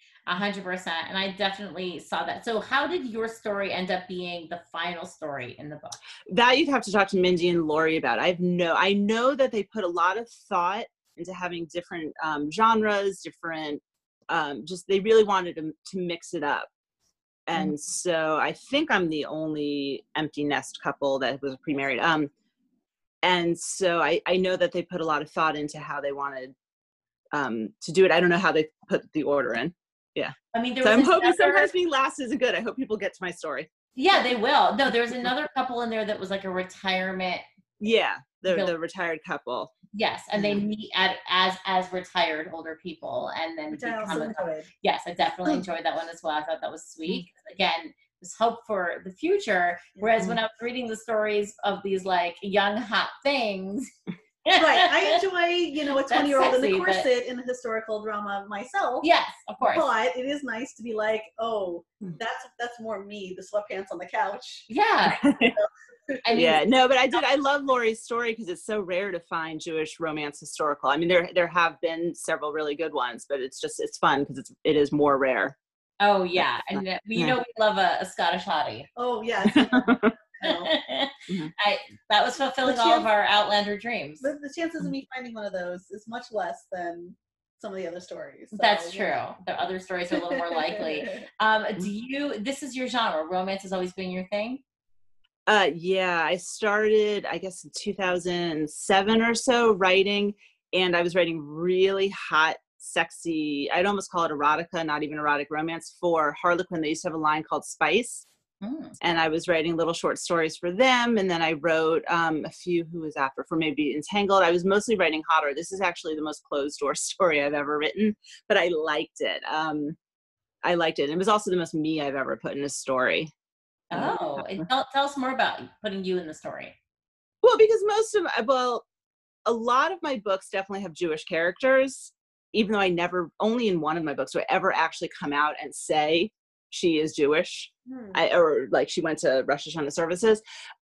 And I definitely saw that. So how did your story end up being the final story in the book? That you'd have to talk to Mindy and Lori about. I know that they put a lot of thought into having different genres, different they really wanted to mix it up. And so I think I'm the only empty nest couple that was pre-married. And so I know that they put a lot of thought into how they wanted to do it. I don't know how they put the order in. Yeah. I mean, I'm hoping sometimes being last isn't good. I hope people get to my story. Yeah, they will. No, there's another couple in there that was like a retirement. Yeah. the retired couple. Yes, and they meet as retired older people, and then become yes, I definitely enjoyed that one as well. I thought that was sweet. Again, there's hope for the future. Whereas when I was reading the stories of these like young hot things. Right, I enjoy, a 20-year-old in the corset in a historical drama myself. Yes, of course. But it is nice to be like, oh, that's more me, the sweatpants on the couch. Yeah. I mean, but I love Lori's story because it's so rare to find Jewish romance historical. I mean, there have been several really good ones, but it's fun because it is more rare. Oh yeah, and we love a Scottish hottie. Oh yeah. That was fulfilling all of our Outlander dreams. The chances of me finding one of those is much less than some of the other stories. So, that's true. The other stories are a little more likely. This is your genre. Romance has always been your thing? I started, I guess, in 2007 or so writing, and I was writing really hot, sexy, I'd almost call it erotica, not even erotic romance, for Harlequin. They used to have a line called Spice. And I was writing little short stories for them. And then I wrote a few who was after for maybe Entangled. I was mostly writing hotter. This is actually the most closed door story I've ever written, but I liked it. It was also the most me I've ever put in a story. Oh, tell us more about putting you in the story. Well, because a lot of my books definitely have Jewish characters, even though only in one of my books do I ever actually come out and say she is Jewish, or like she went to Rosh Hashanah services,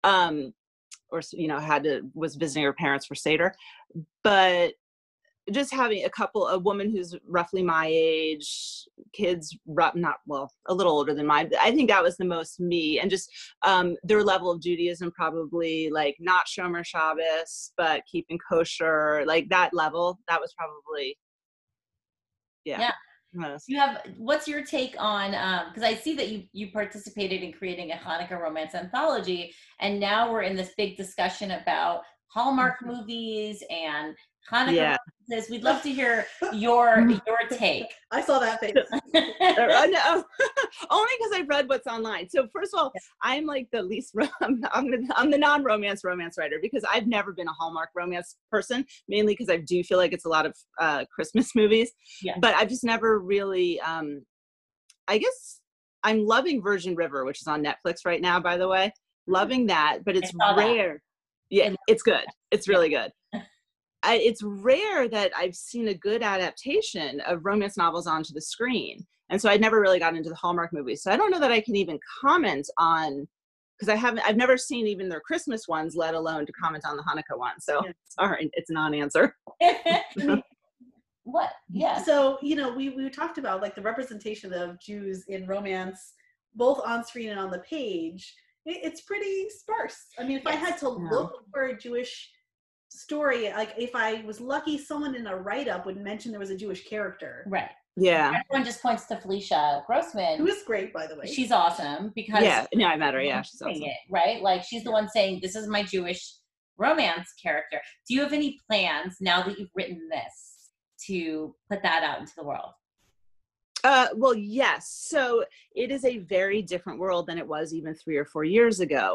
was visiting her parents for Seder. But just having a woman who's roughly my age, kids, a little older than mine. I think that was the most me, and just their level of Judaism, probably like not Shomer Shabbos, but keeping kosher, like that level. That was probably, yeah. What's your take on, because I see that you participated in creating a Hanukkah romance anthology, and now we're in this big discussion about Hallmark movies and Hanukkah romances. We'd love to hear your take. I saw that face. No, only because I've read what's online. So first of all, I'm like the least, I'm the non-romance writer, because I've never been a Hallmark romance person, mainly because I do feel like it's a lot of Christmas movies. Yeah. But I've just never really, I guess I'm loving Virgin River, which is on Netflix right now, by the way. Loving that, but it's rare. Yeah, it's good. It's really good. It's rare that I've seen a good adaptation of romance novels onto the screen. And so I'd never really gotten into the Hallmark movies. So I don't know that I can even comment on, because I've never seen even their Christmas ones, let alone to comment on the Hanukkah one. So sorry, it's a non-answer. What? Yeah. So, we talked about like the representation of Jews in romance, both on screen and on the page. It's pretty sparse. I mean, if I had to look for a Jewish story, like if I was lucky, someone in a write-up would mention there was a Jewish character. Right. Yeah. Everyone just points to Felicia Grossman, who is great, by the way. She's awesome because I met her. Yeah, she's awesome. Right? Like she's the one saying, "This is my Jewish romance character." Do you have any plans now that you've written this to put that out into the world? Well, yes. So it is a very different world than it was even 3 or 4 years ago.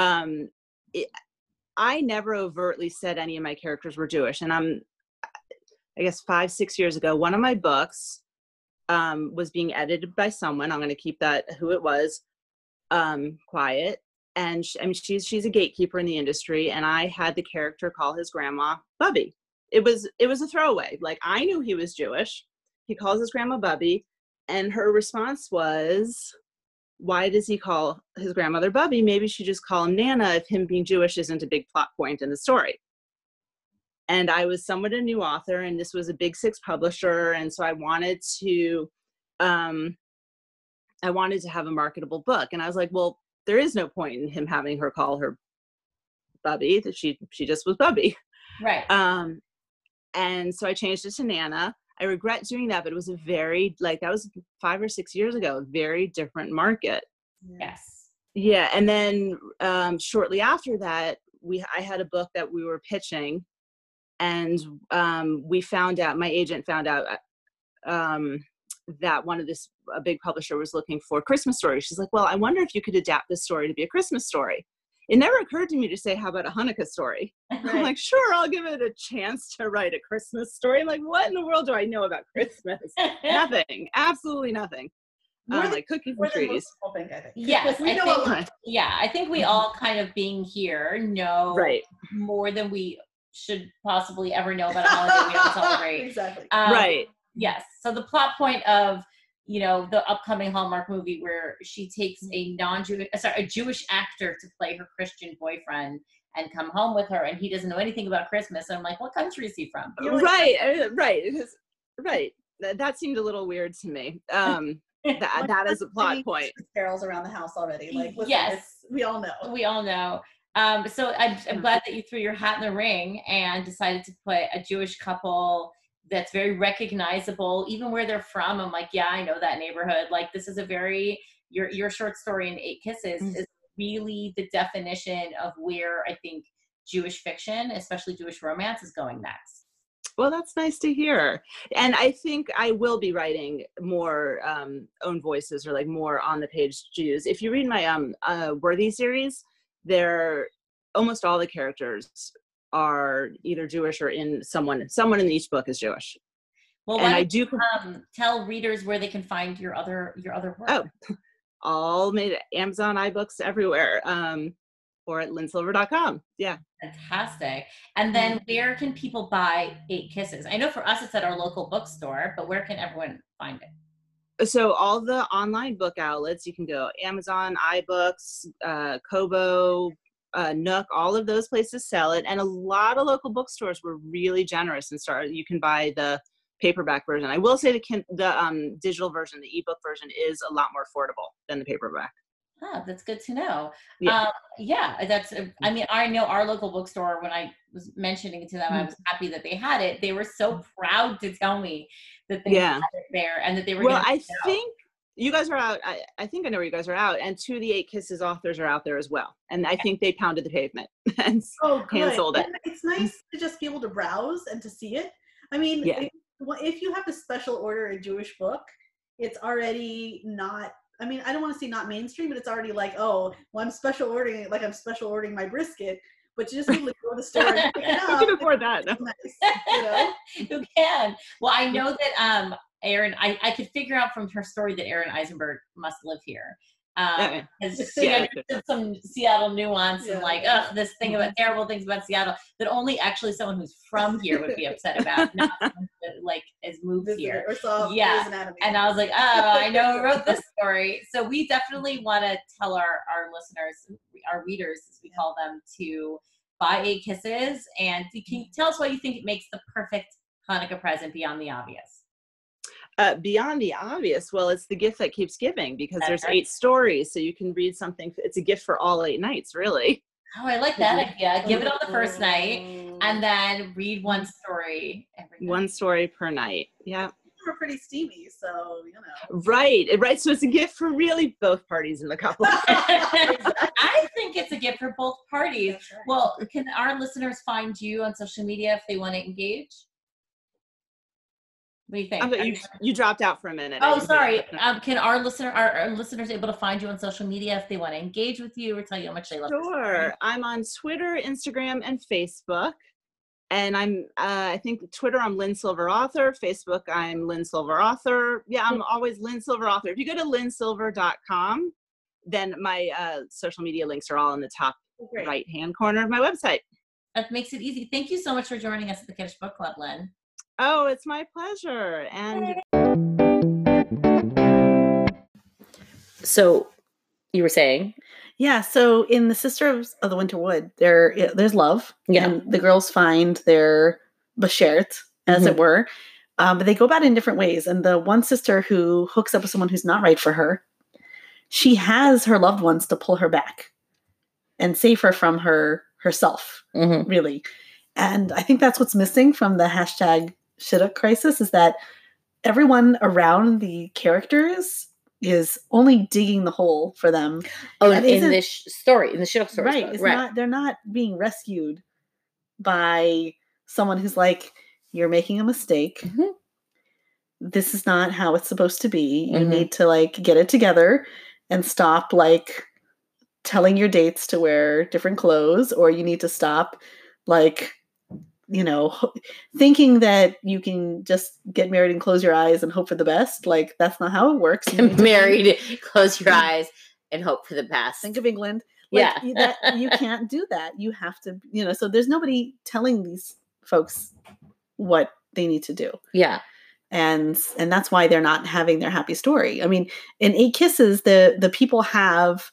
I never overtly said any of my characters were Jewish. And I guess 5-6 years ago, one of my books was being edited by someone. I'm going to keep that, who it was, quiet. And she's a gatekeeper in the industry. And I had the character call his grandma Bubby. It was a throwaway. Like, I knew he was Jewish. He calls his grandma Bubby. And her response was, why does he call his grandmother Bubby? Maybe she just call him Nana if him being Jewish isn't a big plot point in the story. And I was somewhat a new author, and this was a Big Six publisher. And so I wanted to have a marketable book. And I was like, well, there is no point in him having her call her Bubby. She just was Bubby. Right. And so I changed it to Nana. I regret doing that, but it was that was 5 or 6 years ago, a very different market. Yes. Yeah. And then shortly after that, I had a book that we were pitching, and my agent found out that a big publisher was looking for Christmas stories. She's like, well, I wonder if you could adapt this story to be a Christmas story. it never occurred to me to say, how about a Hanukkah story? Right. I'm like, sure, I'll give it a chance to write a Christmas story. I'm like, what in the world do I know about Christmas? Nothing. Absolutely nothing. Like cookies and trees. Think, I think. Yes, I think we all kind of being here know more than we should possibly ever know about a holiday we don't celebrate. Exactly. Right. Yes. So the plot point of, you know, the upcoming Hallmark movie where she takes a Jewish actor to play her Christian boyfriend and come home with her, and he doesn't know anything about Christmas. And I'm like, what country is he from? Right. That seemed a little weird to me. That is a plot point. Carols around the house already. Like, listen, yes, we all know. We all know. So I'm glad that you threw your hat in the ring and decided to put a Jewish couple that's very recognizable, even where they're from. I'm like, yeah, I know that neighborhood. Like, this is a very, your short story in 8 Kisses is really the definition of where I think Jewish fiction, especially Jewish romance, is going next. Well, that's nice to hear. And I think I will be writing more own voices, or like more on the page Jews. If you read my Worthy series, they're almost all the characters are either Jewish or in someone in each book is Jewish. Well, and I do tell readers where they can find your other work. Oh, all made at Amazon, iBooks, everywhere, or at lynnsilver.com. Yeah. Fantastic. And then where can people buy 8 Kisses? I know for us it's at our local bookstore, but where can everyone find it? So all the online book outlets, you can go Amazon, iBooks, Kobo, Nook, all of those places sell it. And a lot of local bookstores were really generous and you can buy the paperback version. I will say the digital version, the ebook version, is a lot more affordable than the paperback. Oh, that's good to know. Yeah, I mean, I know our local bookstore, when I was mentioning it to them, I was happy that they had it. They were so proud to tell me that they had it there and that they were I think you guys are out. I think I know where you guys are out, and 2 of the 8 Kisses authors are out there as well. And I think they pounded the pavement and hand sold it. And it's nice to just be able to browse and to see it. I mean, if you have to special order a Jewish book, it's already not, I mean, I don't want to say not mainstream, but it's already like, oh, well, I'm special ordering it like I'm special ordering my brisket. But you just need to go to the store and pick it up. You can afford that. Nice, you know? You can. Well, I know that Erin, I could figure out from her story that Erin Eisenberg must live here. Because she understood some Seattle nuance and this thing about terrible things about Seattle that only actually someone who's from here would be upset about, not someone that has moved here. And I was like, oh, I know who wrote this story. So we definitely want to tell our listeners, our readers, as we call them, to buy 8 Kisses. And can you tell us why you think it makes the perfect Hanukkah present beyond the obvious? Beyond the obvious, well, it's the gift that keeps giving, because there's 8 stories, so you can read something. It's a gift for all 8 nights, really. Oh, I like that idea. Give it on the first night, and then read one story every night. One story per night. Yeah. We're pretty steamy, so you know. Right. So it's a gift for really both parties in the couple. I think it's a gift for both parties. Right. Well, can our listeners find you on social media if they want to engage? What do you think? You dropped out for a minute. Oh, sorry. Can our listeners able to find you on social media if they want to engage with you or tell you how much they love you? Sure. I'm on Twitter, Instagram, and Facebook. And I think Twitter, I'm Lynn Silver Author. Facebook, I'm Lynn Silver Author. Yeah, I'm always Lynn Silver Author. If you go to lynnsilver.com, then my social media links are all in the top right-hand corner of my website. That makes it easy. Thank you so much for joining us at the Kiddush Book Club, Lynn. Oh, it's my pleasure. And so you were saying? Yeah, so in The Sisters of the Winter Wood, there's love. Yeah. And the girls find their beshert, as it were. But they go about it in different ways. And the one sister who hooks up with someone who's not right for her, she has her loved ones to pull her back and save her from herself, really. And I think that's what's missing from the hashtag Shidduch crisis, is that everyone around the characters is only digging the hole for them. Oh, in this story, in the Shidduch story. Right. It's not, they're not being rescued by someone who's like, you're making a mistake. This is not how it's supposed to be. You need to get it together and stop telling your dates to wear different clothes, or you need to stop, like, you know, thinking that you can just get married and close your eyes and hope for the best. Like, that's not how it works. Married, close your eyes and hope for the best. Think of England. Like, you can't do that. You have to, you know, so there's nobody telling these folks what they need to do. Yeah. And that's why they're not having their happy story. I mean, in 8 Kisses, the people have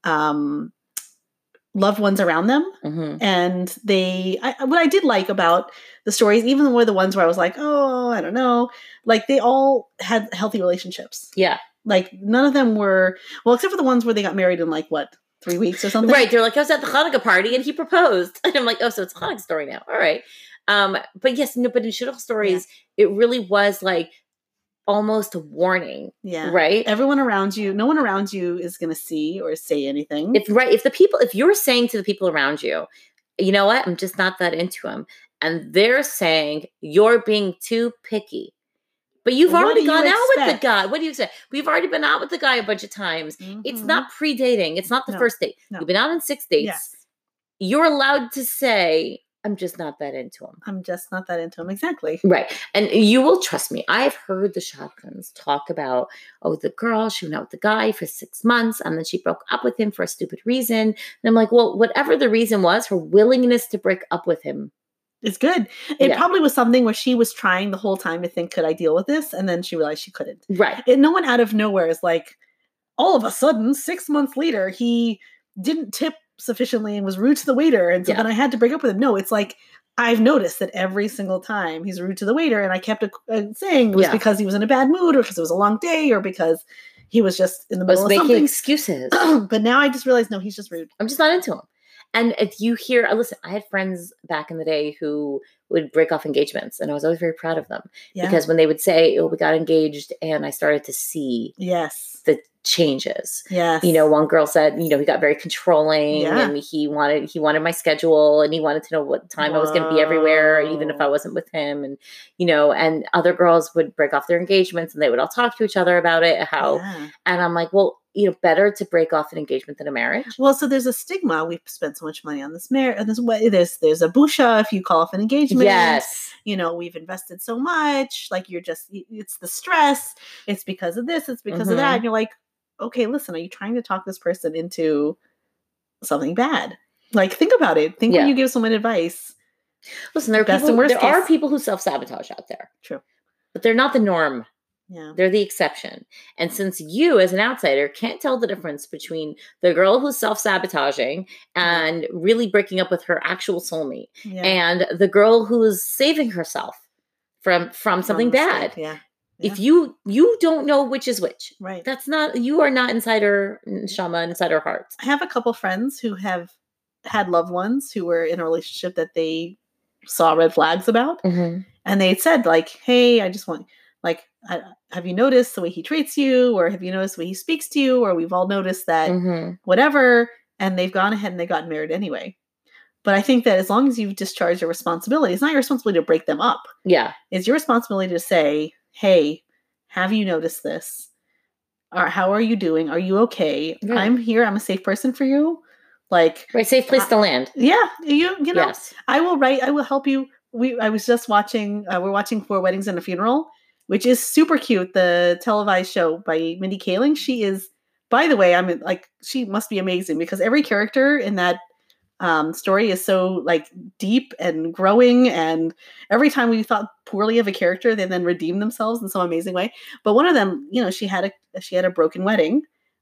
loved ones around them. Mm-hmm. And what I did like about the stories, even were the ones where I was like, oh, I don't know, like they all had healthy relationships. Yeah. Like none of them were, well, except for the ones where they got married in like, what, 3 weeks or something? Right. They're like, I was at the Hanukkah party and he proposed. And I'm like, oh, so it's a Hanukkah story now. All right. But yes, no, but in shidduch stories, it really was like almost a warning. Yeah. Right. Everyone around you, no one around you is going to see or say anything. If you're saying to the people around you, you know what, I'm just not that into him. And they're saying you're being too picky. But you've already gone out with the guy. What do you say? We've already been out with the guy a bunch of times. Mm-hmm. It's not pre-dating. It's not the first date. No. You've been out on 6 dates. Yes. You're allowed to say, I'm just not that into him. I'm just not that into him. Exactly. Right. And you will trust me. I've heard the shotguns talk about, the girl, she went out with the guy for 6 months and then she broke up with him for a stupid reason. And I'm like, well, whatever the reason was, her willingness to break up with him. It's good. It probably was something where she was trying the whole time to think, could I deal with this? And then she realized she couldn't. Right. No one out of nowhere is like, all of a sudden, 6 months later, he didn't tip sufficiently and was rude to the waiter. And so then I had to break up with him. No, it's like, I've noticed that every single time he's rude to the waiter. And I kept saying it was because he was in a bad mood or because it was a long day or because he was just in the middle of something. Making excuses. But now I just realized, no, he's just rude. I'm just not into him. And if you hear, listen, I had friends back in the day who would break off engagements, and I was always very proud of them because when they would say, "Oh, we got engaged," and I started to see the changes. Yes, one girl said, he got very controlling, and he wanted my schedule, and he wanted to know what time I was going to be everywhere, even if I wasn't with him, and and other girls would break off their engagements, and they would all talk to each other about it. And I'm like, well. Better to break off an engagement than a marriage. Well, so there's a stigma. We've spent so much money on this marriage. There's a busha if you call off an engagement. Yes. We've invested so much. Like it's the stress. It's because of this. It's because of that. And you're like, okay, listen, are you trying to talk this person into something bad? Like, think about it. Think when you give someone advice. Listen, there are people who self-sabotage out there. True. But they're not the norm. Yeah. They're the exception. And since you, as an outsider, can't tell the difference between the girl who's self-sabotaging and really breaking up with her actual soulmate and the girl who is saving herself from something bad. Yeah. If you don't know which is which. Right. You are not inside her neshama, inside her heart. I have a couple friends who have had loved ones who were in a relationship that they saw red flags about. Mm-hmm. And they said, like, hey, I just want... Like, have you noticed the way he treats you? Or have you noticed the way he speaks to you? Or we've all noticed that whatever. And they've gone ahead and they got married anyway. But I think that as long as you've discharged your responsibility, it's not your responsibility to break them up. Yeah. It's your responsibility to say, hey, have you noticed this? Or how are you doing? Are you okay? Right. I'm here. I'm a safe person for you. Like, right. Safe place to land. Yeah. You know, yes. I will help you. I was just watching, we're watching 4 Weddings and a Funeral, which is super cute. The televised show by Mindy Kaling. She is, by the way, she must be amazing because every character in that story is so like deep and growing. And every time we thought poorly of a character, they then redeem themselves in some amazing way. But one of them, she had a broken wedding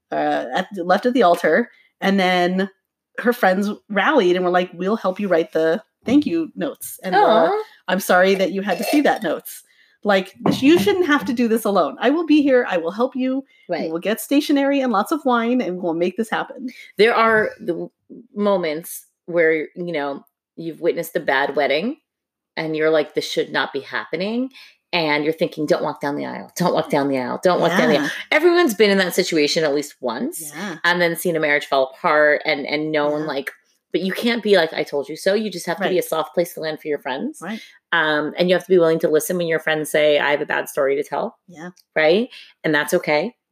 left at the altar. And then her friends rallied and were like, we'll help you write the thank you notes. And I'm sorry that you had to see that notes. Like, you shouldn't have to do this alone. I will be here. I will help you. Right. We'll get stationery and lots of wine, and we'll make this happen. There are the moments where, you've witnessed a bad wedding, and you're like, this should not be happening. And you're thinking, don't walk down the aisle. Don't walk down the aisle. Don't walk down the aisle. Everyone's been in that situation at least once. Yeah. And then seen a marriage fall apart and known, like, but you can't be like, I told you so. You just have to be a soft place to land for your friends. Right. And you have to be willing to listen when your friends say, I have a bad story to tell. Yeah. Right. And that's okay.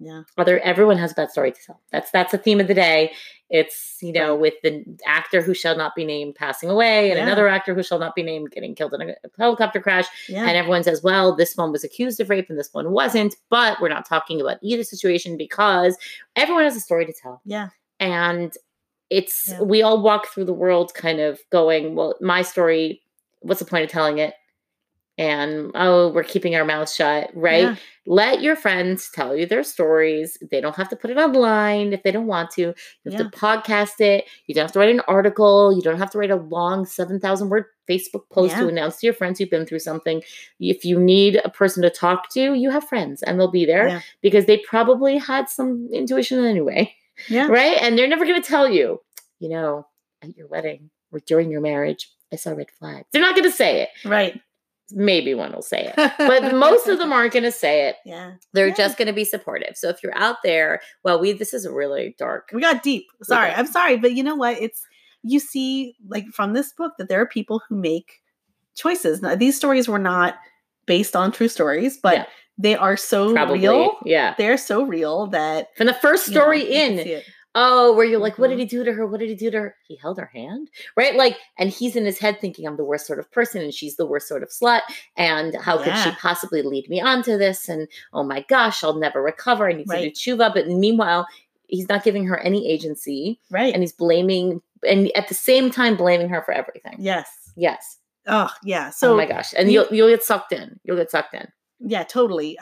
Yeah. Everyone has a bad story to tell. That's the theme of the day. It's, with the actor who shall not be named passing away and another actor who shall not be named getting killed in a helicopter crash. Yeah. And everyone says, well, this one was accused of rape and this one wasn't. But we're not talking about either situation because everyone has a story to tell. Yeah. And we all walk through the world kind of going, well, my story, what's the point of telling it? And, we're keeping our mouths shut, right? Yeah. Let your friends tell you their stories. They don't have to put it online if they don't want to. You have to podcast it. You don't have to write an article. You don't have to write a long 7,000-word Facebook post to announce to your friends you've been through something. If you need a person to talk to, you have friends and they'll be there because they probably had some intuition anyway. Yeah. Right? And they're never going to tell you, at your wedding or during your marriage, I saw red flags. They're not going to say it. Right. Maybe one will say it, but most of them aren't going to say it. Yeah. They're just going to be supportive. So if you're out there, this is really dark. We got deep. Sorry. I'm sorry. But you know what? You see, like from this book that there are people who make choices. Now, these stories were not based on true stories, but they are so real. Yeah. They're so real that from the first story where you're like, what did he do to her? What did he do to her? He held her hand, right? Like, and he's in his head thinking I'm the worst sort of person and she's the worst sort of slut. And how could she possibly lead me onto this? And oh my gosh, I'll never recover. I need to do tshuva. But meanwhile, he's not giving her any agency. Right. And he's blaming, and at the same time, blaming her for everything. Yes. Yes. Oh, yeah. So, oh my gosh. And you'll get sucked in. You'll get sucked in. Yeah, totally.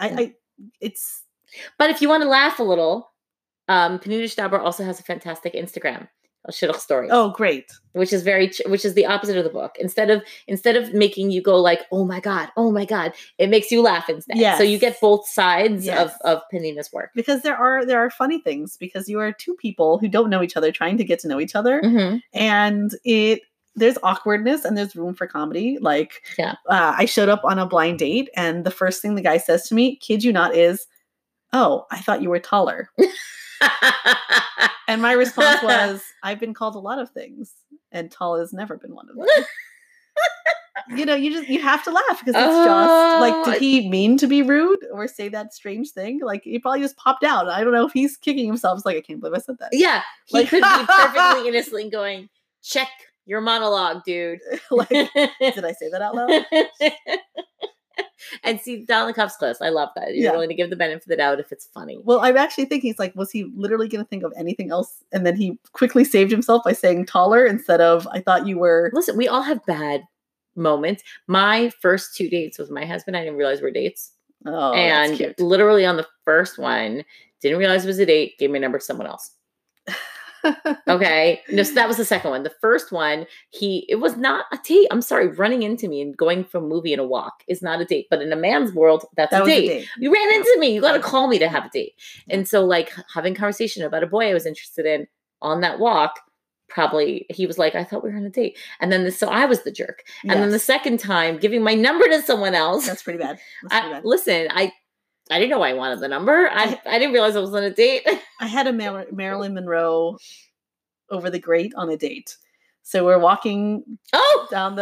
But if you want to laugh a little, Pnina Stauber also has a fantastic Instagram, Shidduch Stories. Oh, great! Which is the opposite of the book. Instead of making you go like, oh my god, it makes you laugh instead. Yes. So you get both sides of Pnina's work because there are funny things because you are two people who don't know each other trying to get to know each other, and there's awkwardness and there's room for comedy. Like, I showed up on a blind date, and the first thing the guy says to me, kid you not, is, "Oh, I thought you were taller." And my response was, I've been called a lot of things, and tall has never been one of them. You have to laugh because it's just like, did he mean to be rude or say that strange thing? Like, he probably just popped out. I don't know if he's kicking himself. It's like, I can't believe I said that. Yeah, he could be perfectly innocently going, check your monologue, dude. Like, did I say that out loud? And see, Dalikov's close. I love that. You're willing to give the benefit of the doubt if it's funny. Well, I'm actually thinking, it's like, was he literally going to think of anything else? And then he quickly saved himself by saying taller instead of, I thought you were. Listen, we all have bad moments. My first 2 dates with my husband, I didn't realize were dates. Oh, and that's cute. Literally on the first one, didn't realize it was a date, gave my number to someone else. Okay. No, so that was the second one. The first one, it was not a date. I'm sorry, running into me and going from a movie and a walk is not a date. But in a man's world, that's a date. You ran into me. You got to call me to have a date. And so, like, having conversation about a boy I was interested in on that walk, probably he was like, I thought we were on a date. And then so I was the jerk. And then the second time, giving my number to someone else. That's pretty bad. Listen, I didn't know I wanted the number. I didn't realize I was on a date. I had a Marilyn Monroe over the grate on a date. So we're walking down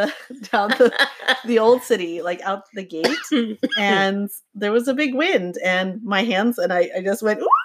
the old city, like out the gate, and there was a big wind, and my hands, and I just went, ooh!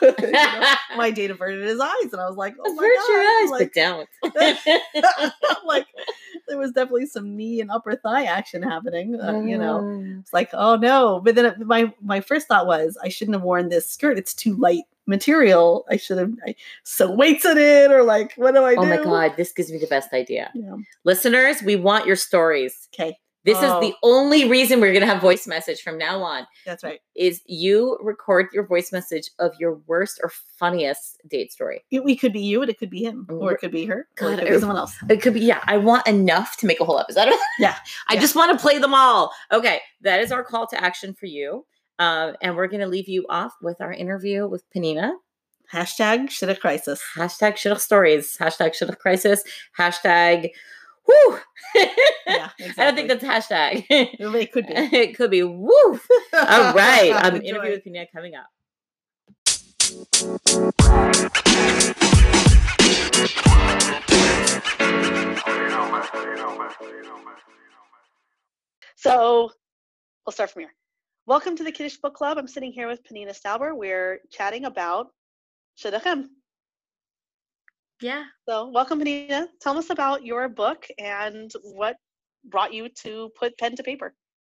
My date averted his eyes, and I was like, oh my God. Your eyes, but don't. Like, there was definitely some knee and upper thigh action happening, It's like, oh no. But then my first thought was, I shouldn't have worn this skirt. It's too light material. I should have sew weights in it, or like, what do I do? Oh my God, this gives me the best idea. Yeah. Listeners, we want your stories. Okay. This is the only reason we're going to have voice message from now on. That's right. Is you record your voice message of your worst or funniest date story. It could be you, and it could be him, or it could be her, or it could be someone else. It could be, I want enough to make a whole episode. I just want to play them all. Okay, that is our call to action for you. And we're going to leave you off with our interview with Pnina. Hashtag Shidduch Crisis. Hashtag Shidduch Stories. Hashtag Shidduch Crisis. Hashtag woo. Yeah, exactly. I don't think that's hashtag. It could be. It could be woo. All right. Interview with Pnina coming up. So we'll start from here. welcome to the Kiddush Book Club. I'm sitting here with Penina Stauber. We're chatting about Shidduchim. Yeah. So welcome, Penina. Tell us about your book and what brought you to put pen to paper.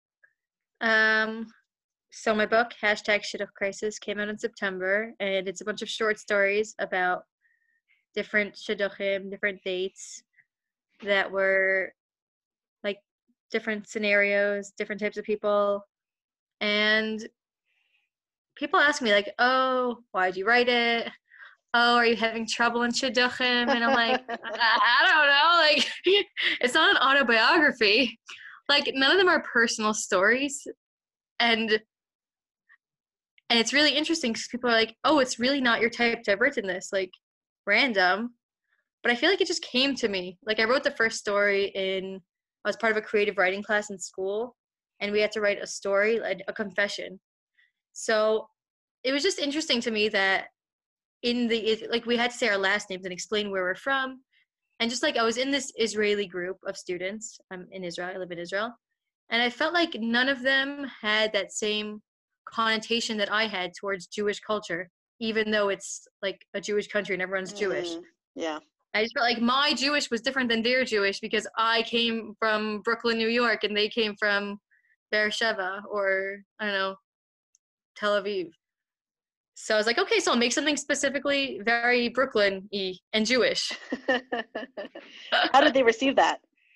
So my book, #Shidduch Crisis, came out in September, and it's a bunch of short stories about different shidduchim, different dates that were like different scenarios, different types of people. And people ask me like, oh, why'd you write it? Oh, are you having trouble in shidduchim? And I'm like, I don't know. Like, it's not an autobiography. Like, none of them are personal stories. And it's really interesting because people are like, oh, it's really not your type to have written this, like, random. But I feel like it just came to me. Like, I wrote the first story I was part of a creative writing class in school, and we had to write a story, like a confession. So it was just interesting to me that we had to say our last names and explain where we're from. And just like I was in this Israeli group of students. I'm in Israel, I live in Israel. And I felt like none of them had that same connotation that I had towards Jewish culture, even though it's like a Jewish country and everyone's Jewish. Yeah. I just felt like my Jewish was different than their Jewish because I came from Brooklyn, New York, and they came from Beersheba or, I don't know, Tel Aviv. So I was like, okay, so I'll make something specifically very Brooklyn-y and Jewish. How did they receive that?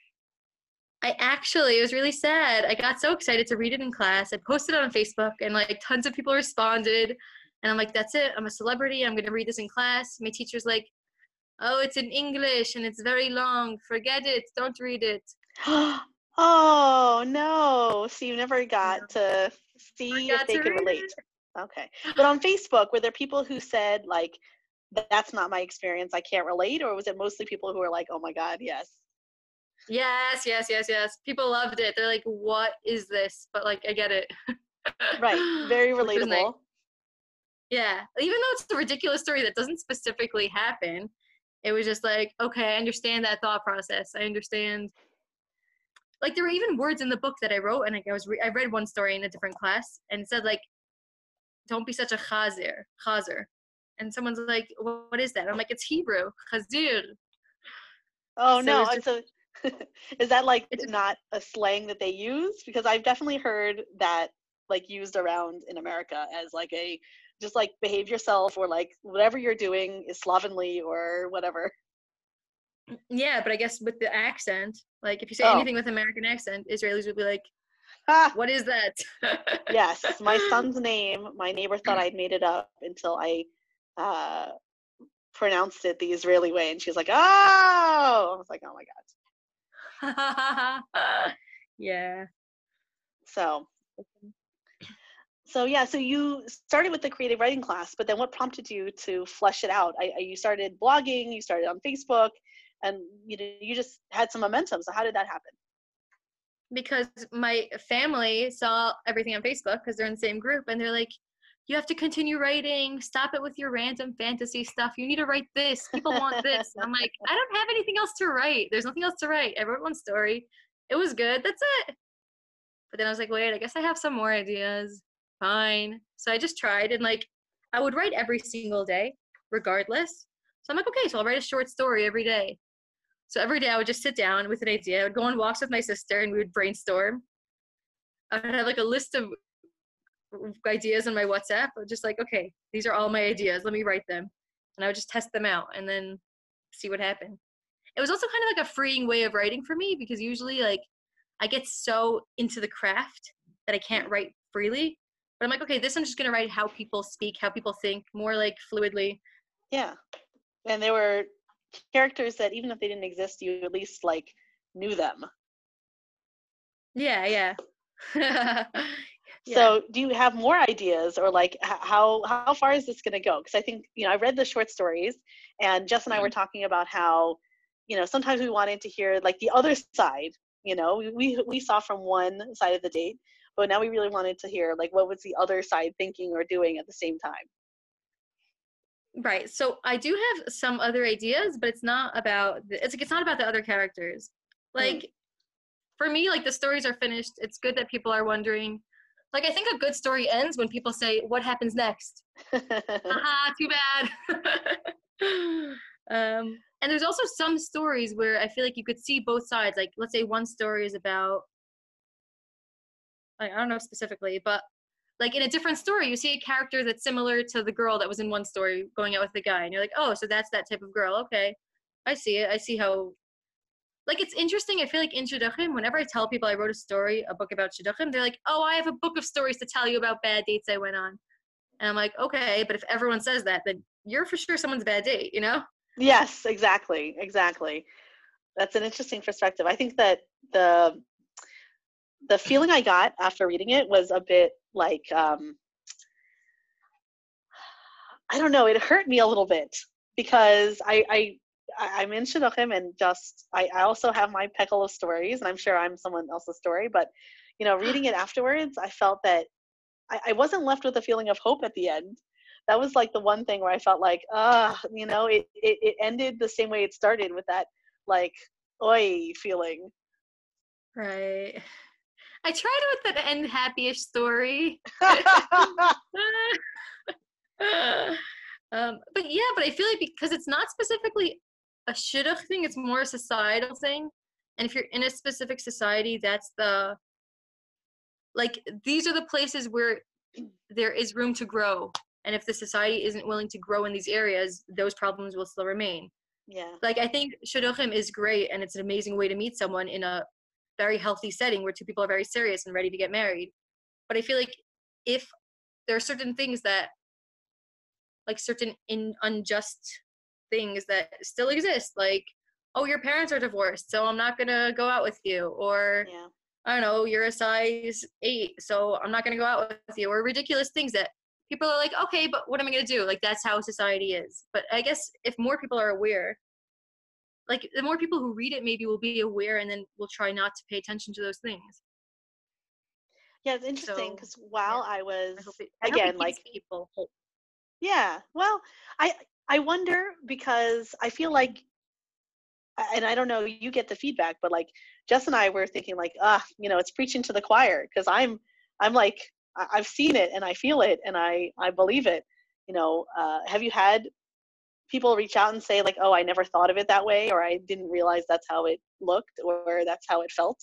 It was really sad. I got so excited to read it in class. I posted it on Facebook, and like tons of people responded. And I'm like, that's it. I'm a celebrity. I'm going to read this in class. My teacher's like, oh, it's in English and it's very long. Forget it. Don't read it. Oh, no. So you never got to see if they could relate. Okay. But on Facebook, were there people who said, like, that's not my experience, I can't relate? Or was it mostly people who were like, oh my God, yes? Yes. People loved it. They're like, what is this? But like, I get it. Right. Very relatable. Nice. Yeah. Even though it's a ridiculous story that doesn't specifically happen, it was just like, okay, I understand that thought process. I understand. Like, there were even words in the book that I wrote, and I read one story in a different class, and it said, like, don't be such a chazer. And someone's like, what is that? I'm like, it's Hebrew, chazir. Oh, so no. So is that, like, not a slang that they use? Because I've definitely heard that, like, used around in America as, like, just like behave yourself, or like whatever you're doing is slovenly or whatever. Yeah, but I guess with the accent, like if you say anything with American accent, Israelis would be like, what is that? Yes, my son's name, my neighbor thought I'd made it up until I pronounced it the Israeli way, and she was like, oh! I was like, oh my God. Yeah. So yeah, so you started with the creative writing class, but then what prompted you to flesh it out? You started blogging, you started on Facebook, and you just had some momentum. So how did that happen? Because my family saw everything on Facebook because they're in the same group, and they're like, you have to continue writing. Stop it with your random fantasy stuff. You need to write this. People want this. And I'm like, I don't have anything else to write. There's nothing else to write. I wrote one story. It was good. That's it. But then I was like, wait, I guess I have some more ideas. Fine. So I just tried, and like I would write every single day regardless. So I'm like, okay, so I'll write a short story every day. So every day I would just sit down with an idea. I would go on walks with my sister and we would brainstorm. I would have like a list of ideas on my WhatsApp. I was just like, okay, these are all my ideas. Let me write them. And I would just test them out and then see what happened. It was also kind of like a freeing way of writing for me, because usually like I get so into the craft that I can't write freely. But I'm like, okay, this I'm just going to write how people speak, how people think, more like fluidly. Yeah. And there were characters that even if they didn't exist, you at least like knew them. Yeah. So do you have more ideas, or like how far is this going to go? Because I think, I read the short stories, and Jess and I were talking about how, sometimes we wanted to hear like the other side. We saw from one side of the date, but now we really wanted to hear like what was the other side thinking or doing at the same time. Right. So I do have some other ideas, but it's not about it's not about the other characters. Like for me, like the stories are finished. It's good that people are wondering, Like, I think a good story ends when people say, what happens next? Haha, too bad. And there's also some stories where I feel like you could see both sides. Like, let's say one story is about, I don't know specifically, but like in a different story, you see a character that's similar to the girl that was in one story going out with the guy. And you're like, oh, so that's that type of girl. Okay, I see it. I see how, like, it's interesting. I feel like in Shidduchim, whenever I tell people I wrote a book about Shidduchim, they're like, oh, I have a book of stories to tell you about bad dates I went on. And I'm like, okay, but if everyone says that, then you're for sure someone's bad date, you know? Yes, exactly. That's an interesting perspective. I think that the feeling I got after reading it was a bit like, I don't know, it hurt me a little bit because I'm in Shidduchim, and just I also have my peckle of stories, and I'm sure I'm someone else's story, but reading it afterwards, I felt that I wasn't left with a feeling of hope at the end. That was like the one thing where I felt like, it ended the same way it started, with that like oi feeling. Right. I tried with that end happy-ish story. But I feel like because it's not specifically a shidduch thing, it's more a societal thing. And if you're in a specific society, that's these are the places where there is room to grow. And if the society isn't willing to grow in these areas, those problems will still remain. Yeah. Like, I think shidduchim is great, and it's an amazing way to meet someone in a very healthy setting where two people are very serious and ready to get married. But I feel like if there are certain things that, like certain unjust things that still exist, like, oh, your parents are divorced, so I'm not gonna go out with you, or I don't know, you're a size 8, so I'm not gonna go out with you, or ridiculous things that people are like, okay, but what am I gonna do? Like, that's how society is. But I guess if more people are aware, like the more people who read it maybe will be aware, and then will try not to pay attention to those things. Yeah, it's interesting because while I was I hope it gives people hope. Yeah, well, I wonder, because I feel like, and I don't know, you get the feedback, but like Jess and I were thinking like, it's preaching to the choir, because I'm like, I've seen it and I feel it and I believe it. Have you had people reach out and say like, oh, I never thought of it that way, or I didn't realize that's how it looked, or that's how it felt?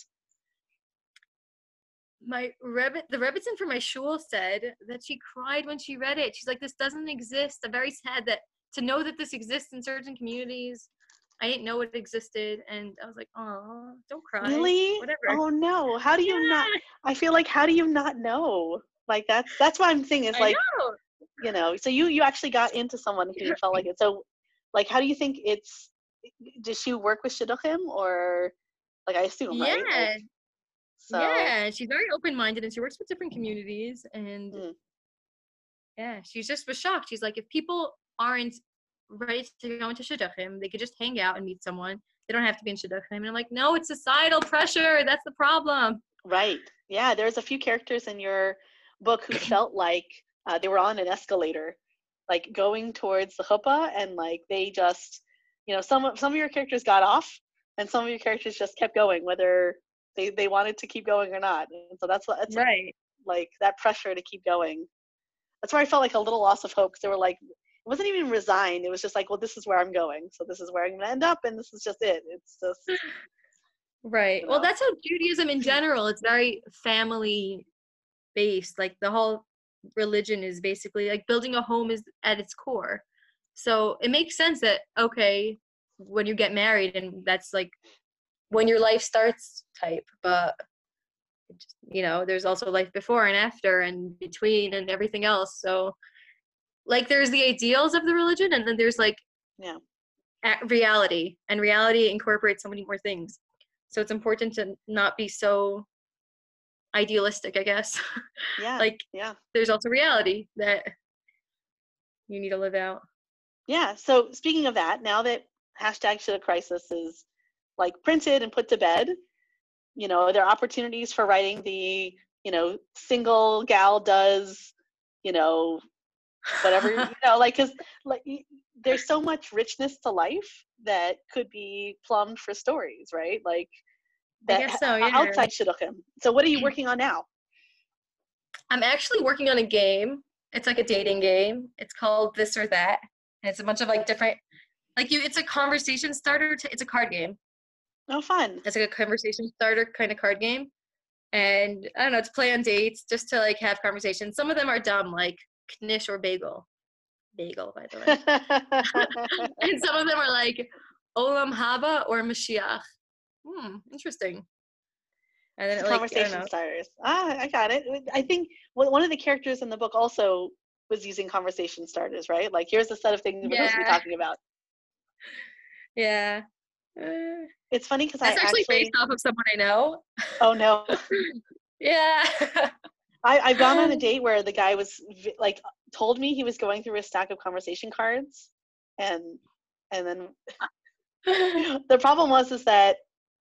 The Rebbitzin for my shul said that she cried when she read it. She's like, this doesn't exist. I'm very sad to know that this exists in certain communities. I didn't know it existed, and I was like, oh, don't cry. Really? Whatever. Oh no. How do you not? I feel like, how do you not know? Like, that's what I'm thinking. Is like, so you actually got into someone who you felt like it. So like, how do you think it's, does she work with shidduchim, or like, I assume, right? Yeah. Like, so. Yeah, she's very open-minded, and she works with different communities, and she just was shocked. She's like, if people aren't ready to go into shidduchim, they could just hang out and meet someone. They don't have to be in shidduchim. And I'm like, no, it's societal pressure. That's the problem. Right. Yeah, there's a few characters in your book who felt like they were on an escalator, like going towards the chuppah, and like they just, some of your characters got off, and some of your characters just kept going, whether they wanted to keep going or not. And so that's right. Like that pressure to keep going. That's where I felt like a little loss of hope, because they were like, it wasn't even resigned. It was just like, well, this is where I'm going, so this is where I'm going to end up, and this is just it. It's just right. Well, that's how Judaism in general. It's very family based. Like the whole religion is basically like building a home is at its core. So it makes sense that when you get married, and that's like when your life starts type, but there's also life before and after and between and everything else. So like there's the ideals of the religion, and then there's like reality, and reality incorporates so many more things. So it's important to not be so idealistic, I guess. There's also reality that you need to live out. Yeah. So speaking of that, now that #ShidduchCrisis is like printed and put to bed, there are opportunities for writing the, single gal does, whatever, because there's so much richness to life that could be plumbed for stories, right? Like that, I guess so, yeah. Outside shidduchim. So what are you working on now? I'm actually working on a game. It's like a dating game. It's called This or That. And it's a bunch of like different, like it's a conversation starter. It's a card game. Oh, fun. It's like a conversation starter kind of card game. And I don't know, to play on dates, just to like have conversations. Some of them are dumb, like knish or bagel. Bagel, by the way. And some of them are like Olam Haba or Mashiach. Interesting. And then conversation starters. I got it. I think one of the characters in the book also was using conversation starters, right? Like, here's a set of things we're supposed to be talking about. Yeah. It's funny because that's actually based off of someone I know. Oh no. Yeah. I've gone on a date where the guy was like told me he was going through a stack of conversation cards, and then the problem is that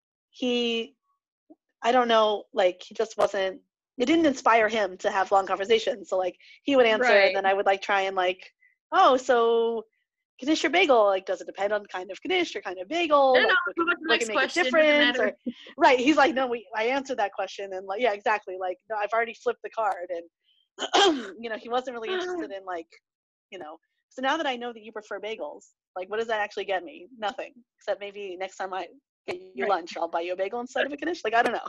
I don't know, like he just wasn't. It didn't inspire him to have long conversations. So like he would answer, and then I would like try and like, oh, so Knish or bagel? Like, does it depend on kind of Knish or kind of bagel? No, like, can make a difference? Or, right. He's like, no, I answered that question. And like, yeah, exactly. Like, no, I've already flipped the card. And, you know, he wasn't really interested in like, you know, so now that I know that you prefer bagels, like, what does that actually get me? Nothing. Except maybe next time I get you lunch, I'll buy you a bagel instead of a Knish. Like, I don't know.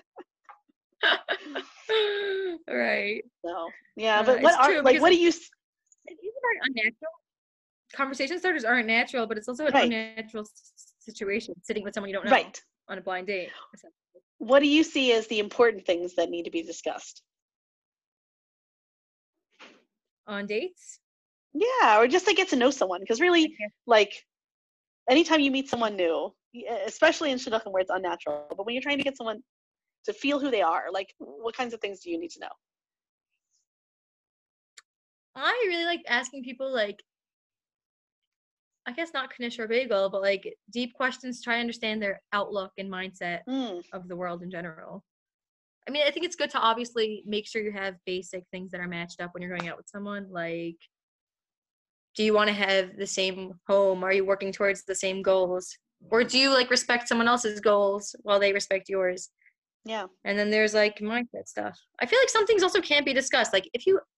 Right. So, yeah. But what do you... It's very unnatural. Conversation starters aren't natural, but it's also an unnatural situation, sitting with someone you don't know on a blind date. What do you see as the important things that need to be discussed? On dates? Yeah, or just to get to know someone. Because really, like, anytime you meet someone new, especially in shidduchim where it's unnatural, but when you're trying to get someone to feel who they are, like, what kinds of things do you need to know? I really like asking people, like, I guess not Knish or bagel, but like deep questions to try to understand their outlook and mindset of the world in general. I mean, I think it's good to obviously make sure you have basic things that are matched up when you're going out with someone. Like, do you want to have the same home? Are you working towards the same goals? Or do you like respect someone else's goals while they respect yours? Yeah. And then there's like mindset stuff. I feel like some things also can't be discussed. Like if you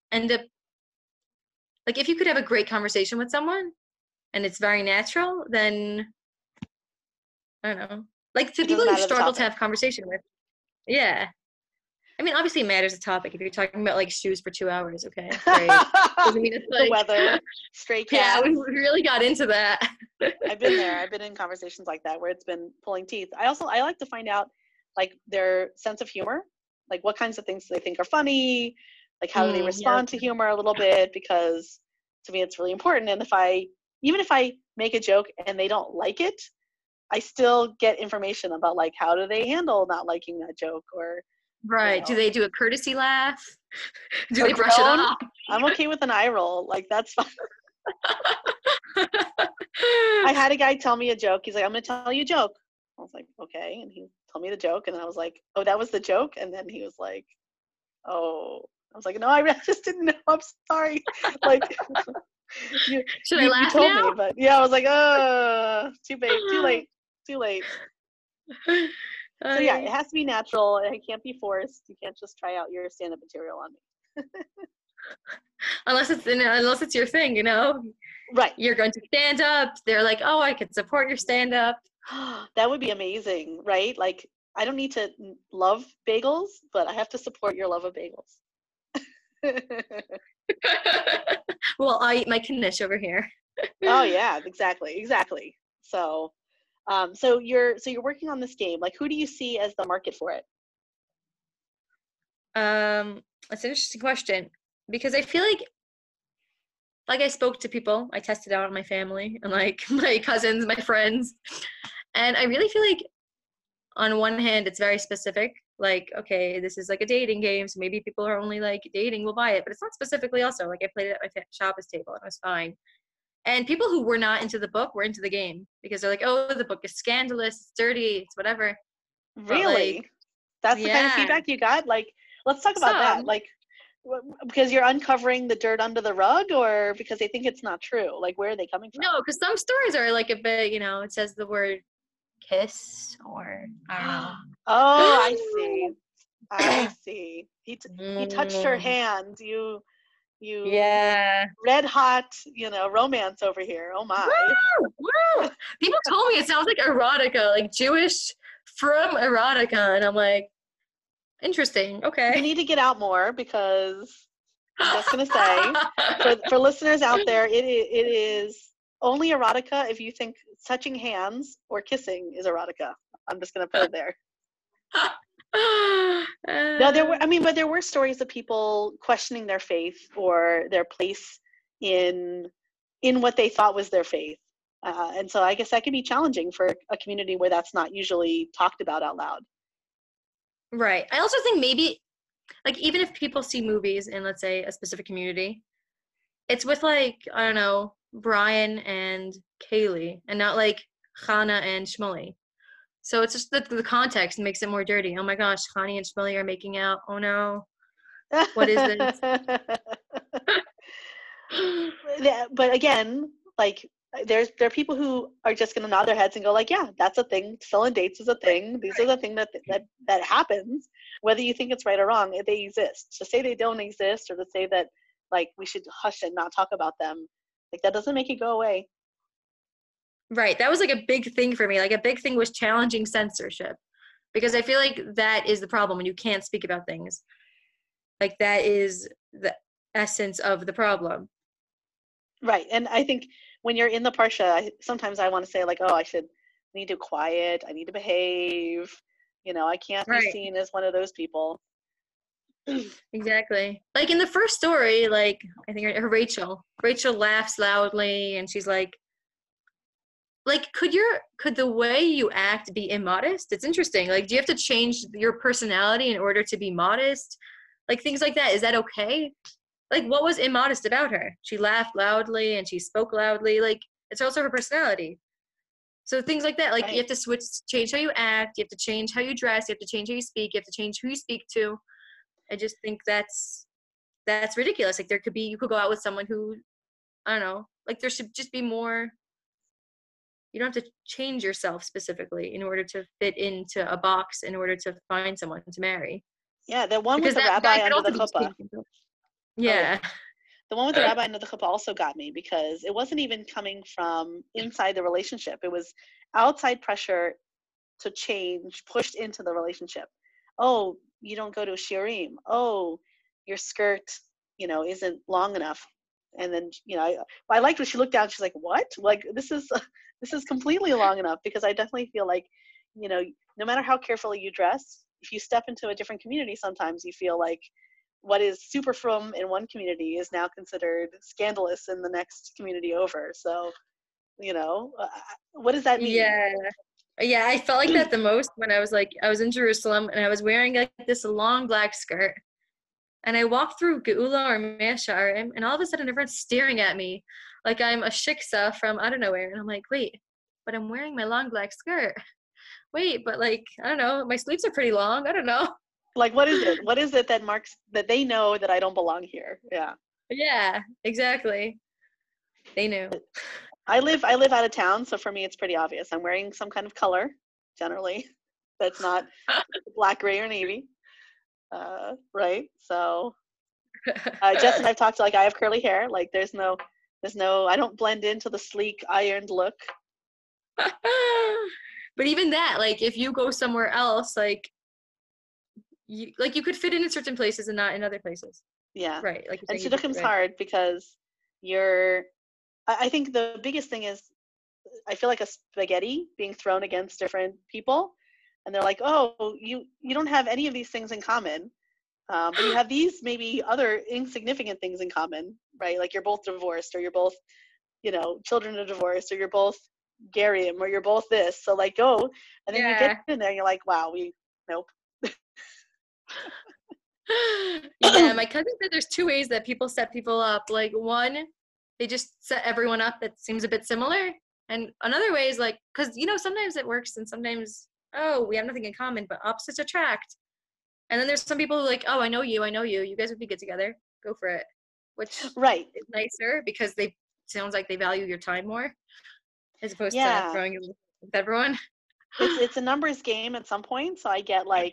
could have a great conversation with someone, and it's very natural, then I don't know. Like to people who struggle to have conversation with. Yeah. I mean, obviously it matters the topic. If you're talking about like shoes for 2 hours, okay. Right. Doesn't mean it's like the weather, stray cats. Yeah, we really got into that. I've been there. I've been in conversations like that where it's been pulling teeth. I like to find out like their sense of humor, like what kinds of things they think are funny, like how do they respond to humor a little bit, because to me it's really important. And even if I make a joke and they don't like it, I still get information about like how do they handle not liking that joke, or right. You know. Do they do a courtesy laugh? Do they brush it off? I'm okay with an eye roll. Like that's fine. I had a guy tell me a joke. He's like, I'm gonna tell you a joke. I was like, okay, and he told me the joke, and I was like, oh, that was the joke. And then he was like, oh, I was like, no, I just didn't know. I'm sorry. Like. Should I laugh told now? Me, but yeah, I was like, too late. So yeah, it has to be natural. It can't be forced. You can't just try out your stand-up material on me. unless it's your thing, you know. Right. You're going to stand up. They're like, oh, I can support your stand-up. That would be amazing, right? Like, I don't need to love bagels, but I have to support your love of bagels. Well, I'll eat my Knish over here. Oh yeah, exactly. So, so you're working on this game. Like, who do you see as the market for it? That's an interesting question, because I feel like I spoke to people, I tested out on my family and like my cousins, my friends, and I really feel like on one hand it's very specific. Like, okay, this is like a dating game, so maybe people are only like dating will buy it, but it's not specifically also. Like I played it at my Shabbos table and it was fine. And people who were not into the book were into the game because they're like, oh, the book is scandalous, it's dirty, it's whatever. Really? Like, that's the kind of feedback you got? Like, let's talk about that. Like, because you're uncovering the dirt under the rug, or because they think it's not true? Like, where are they coming from? No, because some stories are like a bit, you know, it says the word kiss or I don't know. Oh, I see. You touched her hand. You Yeah. red hot, romance over here. Oh my. Woo! Woo! People told me it sounds like erotica, like Jewish from erotica, and I'm like, interesting. Okay. You need to get out more, because I'm just gonna say, for listeners out there, it is only erotica if you think touching hands or kissing is erotica. I'm just gonna put it there. No, there were stories of people questioning their faith or their place in what they thought was their faith, and so I guess that can be challenging for a community where that's not usually talked about out loud. Right. I also think maybe, like, even if people see movies in, let's say, a specific community, it's with, like, I don't know, Brian and Kaylee, and not like Chana and Shmuley. So it's just the context makes it more dirty. Oh my gosh, Chani and Shmuley are making out. Oh no. What is this? Yeah, but again, like, there are people who are just going to nod their heads and go like, yeah, that's a thing. Filling dates is a thing. These are the thing that happens, whether you think it's right or wrong. They exist. To say they don't exist, or to say that, like, we should hush and not talk about them, like, that doesn't make it go away. Right. That was like a big thing for me. Like, a big thing was challenging censorship, because I feel like that is the problem when you can't speak about things. Like, that is the essence of the problem. Right. And I think when you're in the Parsha, sometimes I want to say, like, oh, I need to quiet. I need to behave. I can't be seen as one of those people. Exactly. Like, in the first story, like, I think her Rachel laughs loudly, and she's like, could the way you act be immodest? It's interesting. Like, do you have to change your personality in order to be modest? Like, things like that. Is that okay? Like, what was immodest about her? She laughed loudly and she spoke loudly. Like, it's also her personality. So things like that. Like, you have to change how you act. You have to change how you dress. You have to change how you speak. You have to change who you speak to. I just think that's ridiculous. Like, you could go out with someone who, I don't know, like, there should just be more. You don't have to change yourself specifically in order to fit into a box in order to find someone to marry. Yeah, the one with the rabbi under the chuppah. Yeah. The one with the rabbi under the chuppah also got me, because it wasn't even coming from inside the relationship. It was outside pressure to change, pushed into the relationship. Oh, you don't go to shiurim. Oh, your skirt, isn't long enough. And then, I liked when she looked down. She's like, what? Like, this is completely long enough, because I definitely feel like, no matter how carefully you dress, if you step into a different community, sometimes you feel like what is super frum in one community is now considered scandalous in the next community over. So, what does that mean? Yeah, I felt like that the most when I was in Jerusalem, and I was wearing like this long black skirt, and I walked through Geula or Mea Shearim, and all of a sudden everyone's staring at me like I'm a shiksa from I don't know where, and I'm like, wait, but I'm wearing my long black skirt. Wait, but like, I don't know, my sleeves are pretty long. I don't know. Like, what is it? What is it that marks that they know that I don't belong here? Yeah. Yeah, exactly. They knew. I live out of town, so for me it's pretty obvious. I'm wearing some kind of color, generally, that's not black, gray, or navy. Right? So Jess and I've talked to, like, I have curly hair. Like, there's no I don't blend into the sleek ironed look. But even that, like, if you go somewhere else, like you could fit in certain places and not in other places. Yeah. Right. Like, and shidduchim's hard because I think the biggest thing is, I feel like a spaghetti being thrown against different people, and they're like, oh, you don't have any of these things in common, but you have these maybe other insignificant things in common, right? Like, you're both divorced, or you're both, children of divorce, or you're both Garyim, or you're both this. So, like, go, and then you get in there and you're like, wow, nope. Yeah, my cousin said there's two ways that people set people up. Like, one, they just set everyone up that seems a bit similar, and another way is like, because sometimes it works and sometimes, oh, we have nothing in common, but opposites attract. And then there's some people who are like, oh, I know you, you guys would be good together, go for it, which right is nicer because sounds like they value your time more as opposed to throwing it with everyone. It's a numbers game at some point, so I get, like,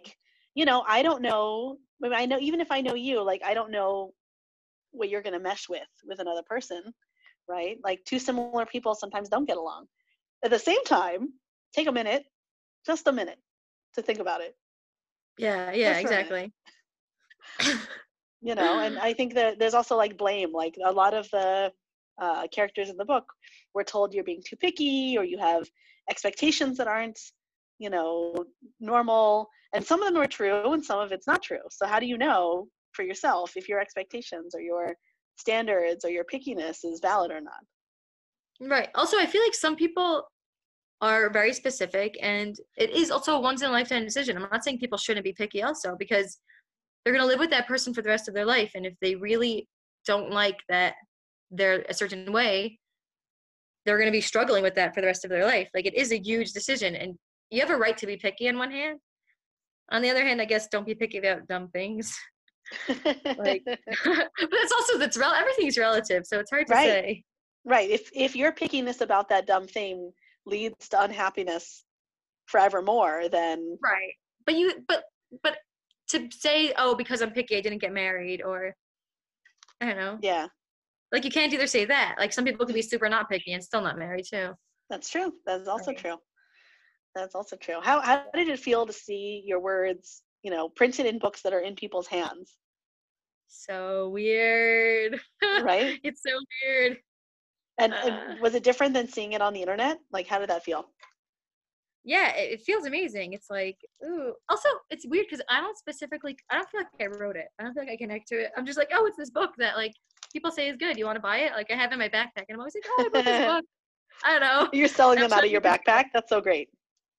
you know, I don't know. I mean, I know, even if I know you, like, I don't know what you're going to mesh with another person, right? Like, two similar people sometimes don't get along. At the same time, take a minute, just a minute, to think about it. Yeah, exactly. You know, and I think that there's also like blame. Like, a lot of the characters in the book were told you're being too picky, or you have expectations that aren't, you know, normal. And some of them are true, and some of it's not true. So how do you know for yourself if your expectations or your standards or your pickiness is valid or not? Right. Also, I feel like some people are very specific, and it is also a once in a lifetime decision. I'm not saying people shouldn't be picky also, because they're going to live with that person for the rest of their life. And if they really don't like that they're a certain way, they're going to be struggling with that for the rest of their life. Like, it is a huge decision, and you have a right to be picky on one hand. On the other hand, I guess don't be picky about dumb things. Like, but that's also, everything's relative, so it's hard to say. Right. If your pickiness about that dumb thing leads to unhappiness forevermore, then right. But to say, oh, because I'm picky, I didn't get married, or I don't know. Yeah. Like, you can't either say that. Like, some people can be super not picky and still not married too. That's true. That's also true. That's also true. How did it feel to see your words, you know, printed in books that are in people's hands? So weird. Right? It's so weird. And was it different than seeing it on the internet? Like, how did that feel? Yeah, it feels amazing. It's like, ooh. Also, it's weird because I don't feel like I wrote it. I don't feel like I connect to it. I'm just like, oh, it's this book that, like, people say is good. You want to buy it? Like, I have it in my backpack, and I'm always like, oh, I bought this book. I don't know. You're selling them out of your backpack? That's so great.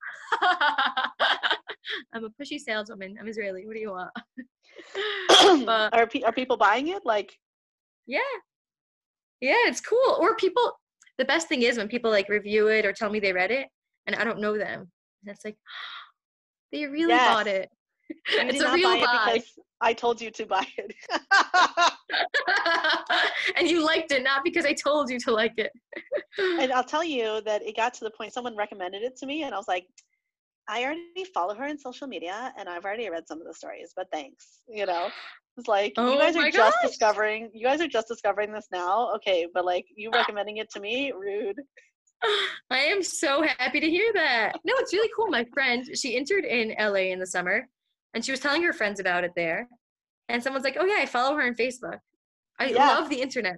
I'm a pushy saleswoman. I'm Israeli. What do you want? But, are people buying it? Like, yeah, it's cool. Or people. The best thing is when people like review it or tell me they read it, and I don't know them. And it's like, they really bought it. It's a real buy. Because I told you to buy it. And you liked it, not because I told you to like it. And I'll tell you that it got to the point someone recommended it to me, and I was like, I already follow her in social media, and I've already read some of the stories, but thanks. You know, it's like, you guys are just discovering this now. Okay, but like, you recommending it to me, rude. I am so happy to hear that. No, it's really cool. My friend, she interned in LA in the summer, and she was telling her friends about it there. And someone's like, oh yeah, I follow her on Facebook. I love the internet.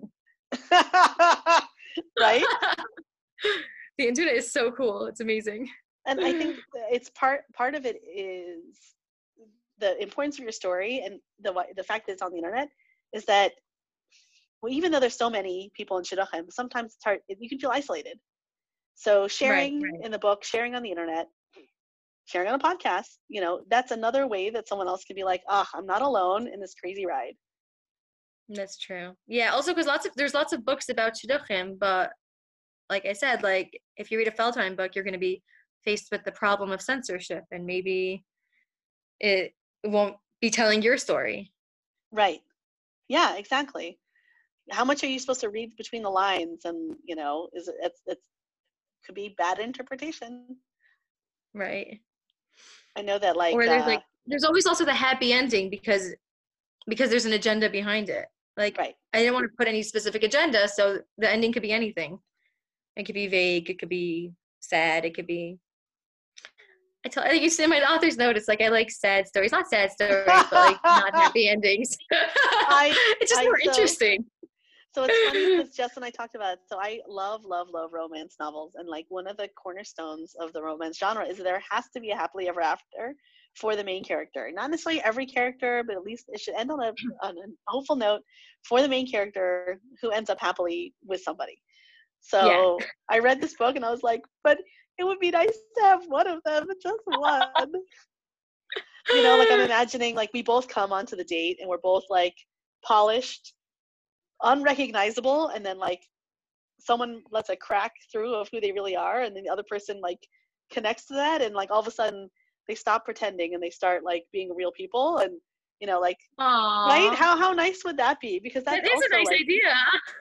Right? The internet is so cool. It's amazing. And I think it's part of it is the importance of your story, and the fact that it's on the internet is that, well, even though there's so many people in Shidduchim, sometimes it's hard. You can feel isolated. So sharing in the book, sharing on the internet, sharing on a podcast, you know, that's another way that someone else can be like, I'm not alone in this crazy ride. That's true. Yeah. Also, because there's lots of books about Shidduchim, but like I said, like, if you read a Feldheim book, you're going to be faced with the problem of censorship, and maybe it won't be telling your story. Right. Yeah, exactly. How much are you supposed to read between the lines? And, you know, it could be bad interpretation. Right. I know that, like, or there's always also the happy ending because there's an agenda behind it. Like, I didn't want to put any specific agenda, so the ending could be anything. It could be vague. It could be sad. It could be. I used to in my author's note, it's like, I like sad stories, not sad stories, but like not happy endings. It's just more interesting. So it's funny because Jess and I talked about it. So I love romance novels, and like, one of the cornerstones of the romance genre is there has to be a happily ever after for the main character. Not necessarily every character, but at least it should end on a hopeful note for the main character who ends up happily with somebody. So I read this book and I was like, but it would be nice to have one of them, just one. You know, like, I'm imagining, like, we both come onto the date and we're both like polished, unrecognizable, and then like someone lets a crack through of who they really are, and then the other person like connects to that, and like all of a sudden they stop pretending and they start like being real people, and, you know, like, aww. Right? How nice would that be? Because that is a nice idea.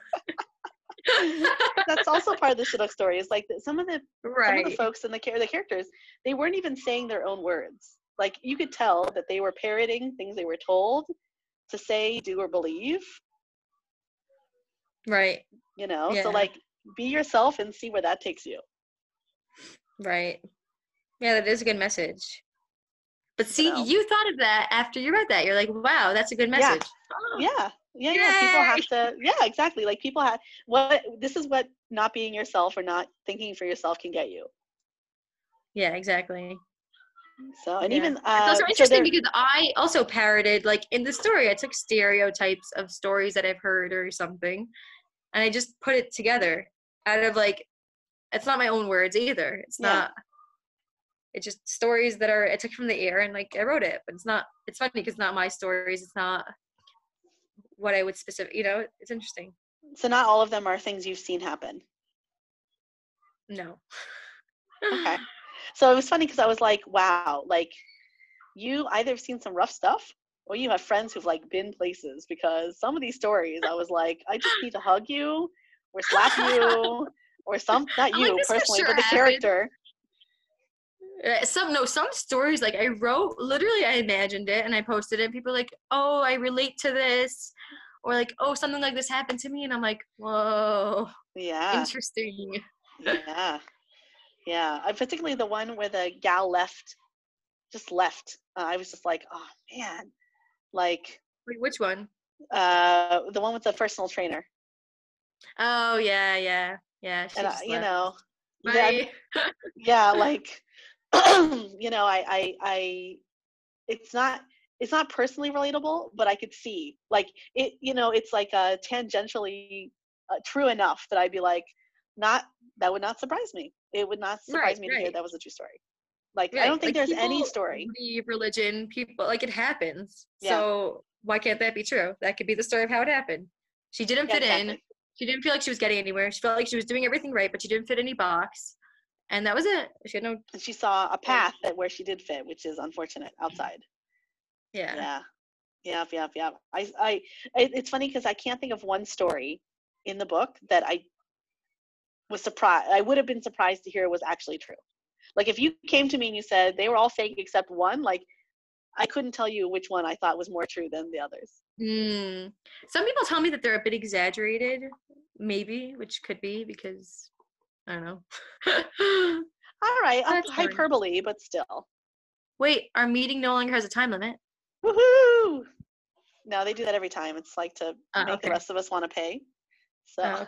That's also part of the Shidduch story. Is like some of the folks and the characters, they weren't even saying their own words. Like, you could tell that they were parroting things they were told to say, do, or believe. Right. You know, so like, be yourself and see where that takes you. Right. Yeah, that is a good message. But see, you thought of that after you read that. You're like, wow, that's a good message. Yeah. Yeah. People have to, exactly. Like, people have, this is what not being yourself or not thinking for yourself can get you. Yeah, exactly. So, and even, it's also interesting because I also parroted, like, in the story, I took stereotypes of stories that I've heard or something, and I just put it together out of, like, it's not my own words either. It's not, it's just stories that I took from the air and, like, I wrote it, but it's funny because it's not my stories. It's not what I would it's interesting. So not all of them are things you've seen happen. No. Okay. So it was funny because I was like, wow, like, you either have seen some rough stuff or you have friends who've, like, been places, because some of these stories I was like, I just need to hug you or slap you or not you personally, but the character. Some stories, like, I wrote, literally I imagined it and I posted it and people are like, oh, I relate to this, or like, oh, something like this happened to me, and I'm like, whoa, interesting. Particularly the one where the gal left. I was just like, oh man, like. Wait, which one? The one with the personal trainer. Oh yeah. And you know, right. like, you know, I it's not personally relatable, but I could see, like, it, you know, it's like tangentially true enough that I'd be like, that would not surprise me. It would not surprise me to hear that was a true story. Like, I don't think there's any story. Religion, people, like, it happens. So why can't that be true? That could be the story of how it happened. She didn't fit in. She didn't feel like she was getting anywhere. She felt like she was doing everything right, but she didn't fit any box. And that was it. She had no. She saw a path where she did fit, which is unfortunate outside. Yeah. It's funny because I can't think of one story in the book that I was surprised. I would have been surprised to hear it was actually true. Like, if you came to me and you said they were all fake except one, like, I couldn't tell you which one I thought was more true than the others. Some people tell me that they're a bit exaggerated, maybe, which could be because, I don't know. All right, hyperbole, but still. Wait, our meeting no longer has a time limit. Woohoo! No, they do that every time. It's like to make the rest of us want to pay. So.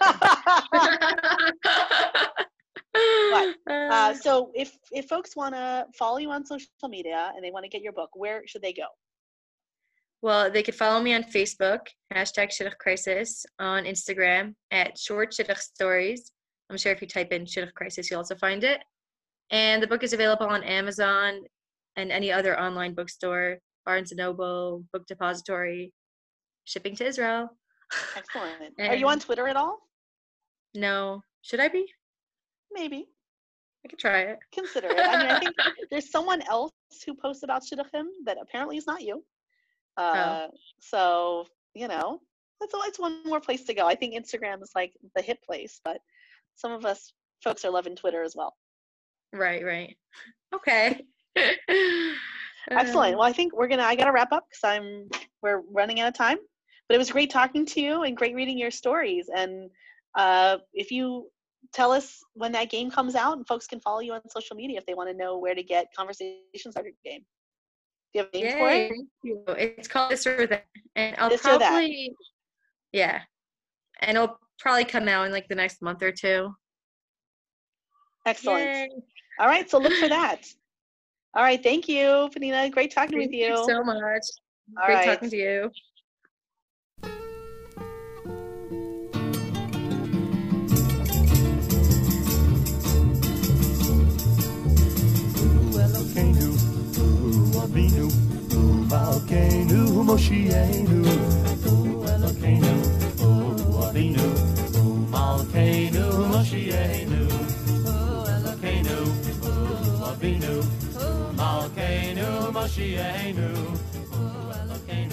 So if folks want to follow you on social media and they want to get your book, where should they go? Well, they could follow me on Facebook, #ShidduchCrisis, on Instagram at Short Shidduch Stories. I'm sure if you type in Shidduch Crisis, you'll also find it. And the book is available on Amazon and any other online bookstore, Barnes & Noble, Book Depository, shipping to Israel. Excellent. Are you on Twitter at all? No. Should I be? Maybe. I could try it. Consider it. I mean, I think there's someone else who posts about Shidduchim that apparently is not you. So, you know, it's one more place to go. I think Instagram is like the hip place, but some of us folks are loving Twitter as well. Right. Okay. Excellent. Well, I think I got to wrap up because we're running out of time. But it was great talking to you and great reading your stories. And if you tell us when that game comes out, and folks can follow you on social media if they want to know where to get Conversation Starter game. Do you have a name for it? Thank you. It's called This or That. And I'll probably, and it'll probably come out in like the next month or two. Excellent. Yay. All right, so look for that. All right, thank you, Penina. Great talking with you. Thank you so much. All Great right. talking to you. Avinu, Malkeinu, Moshienu, Elokeinu, Avinu, Malkeinu, Moshienu, Elokeinu, Avinu, Malkeinu, Moshienu, Elokeinu.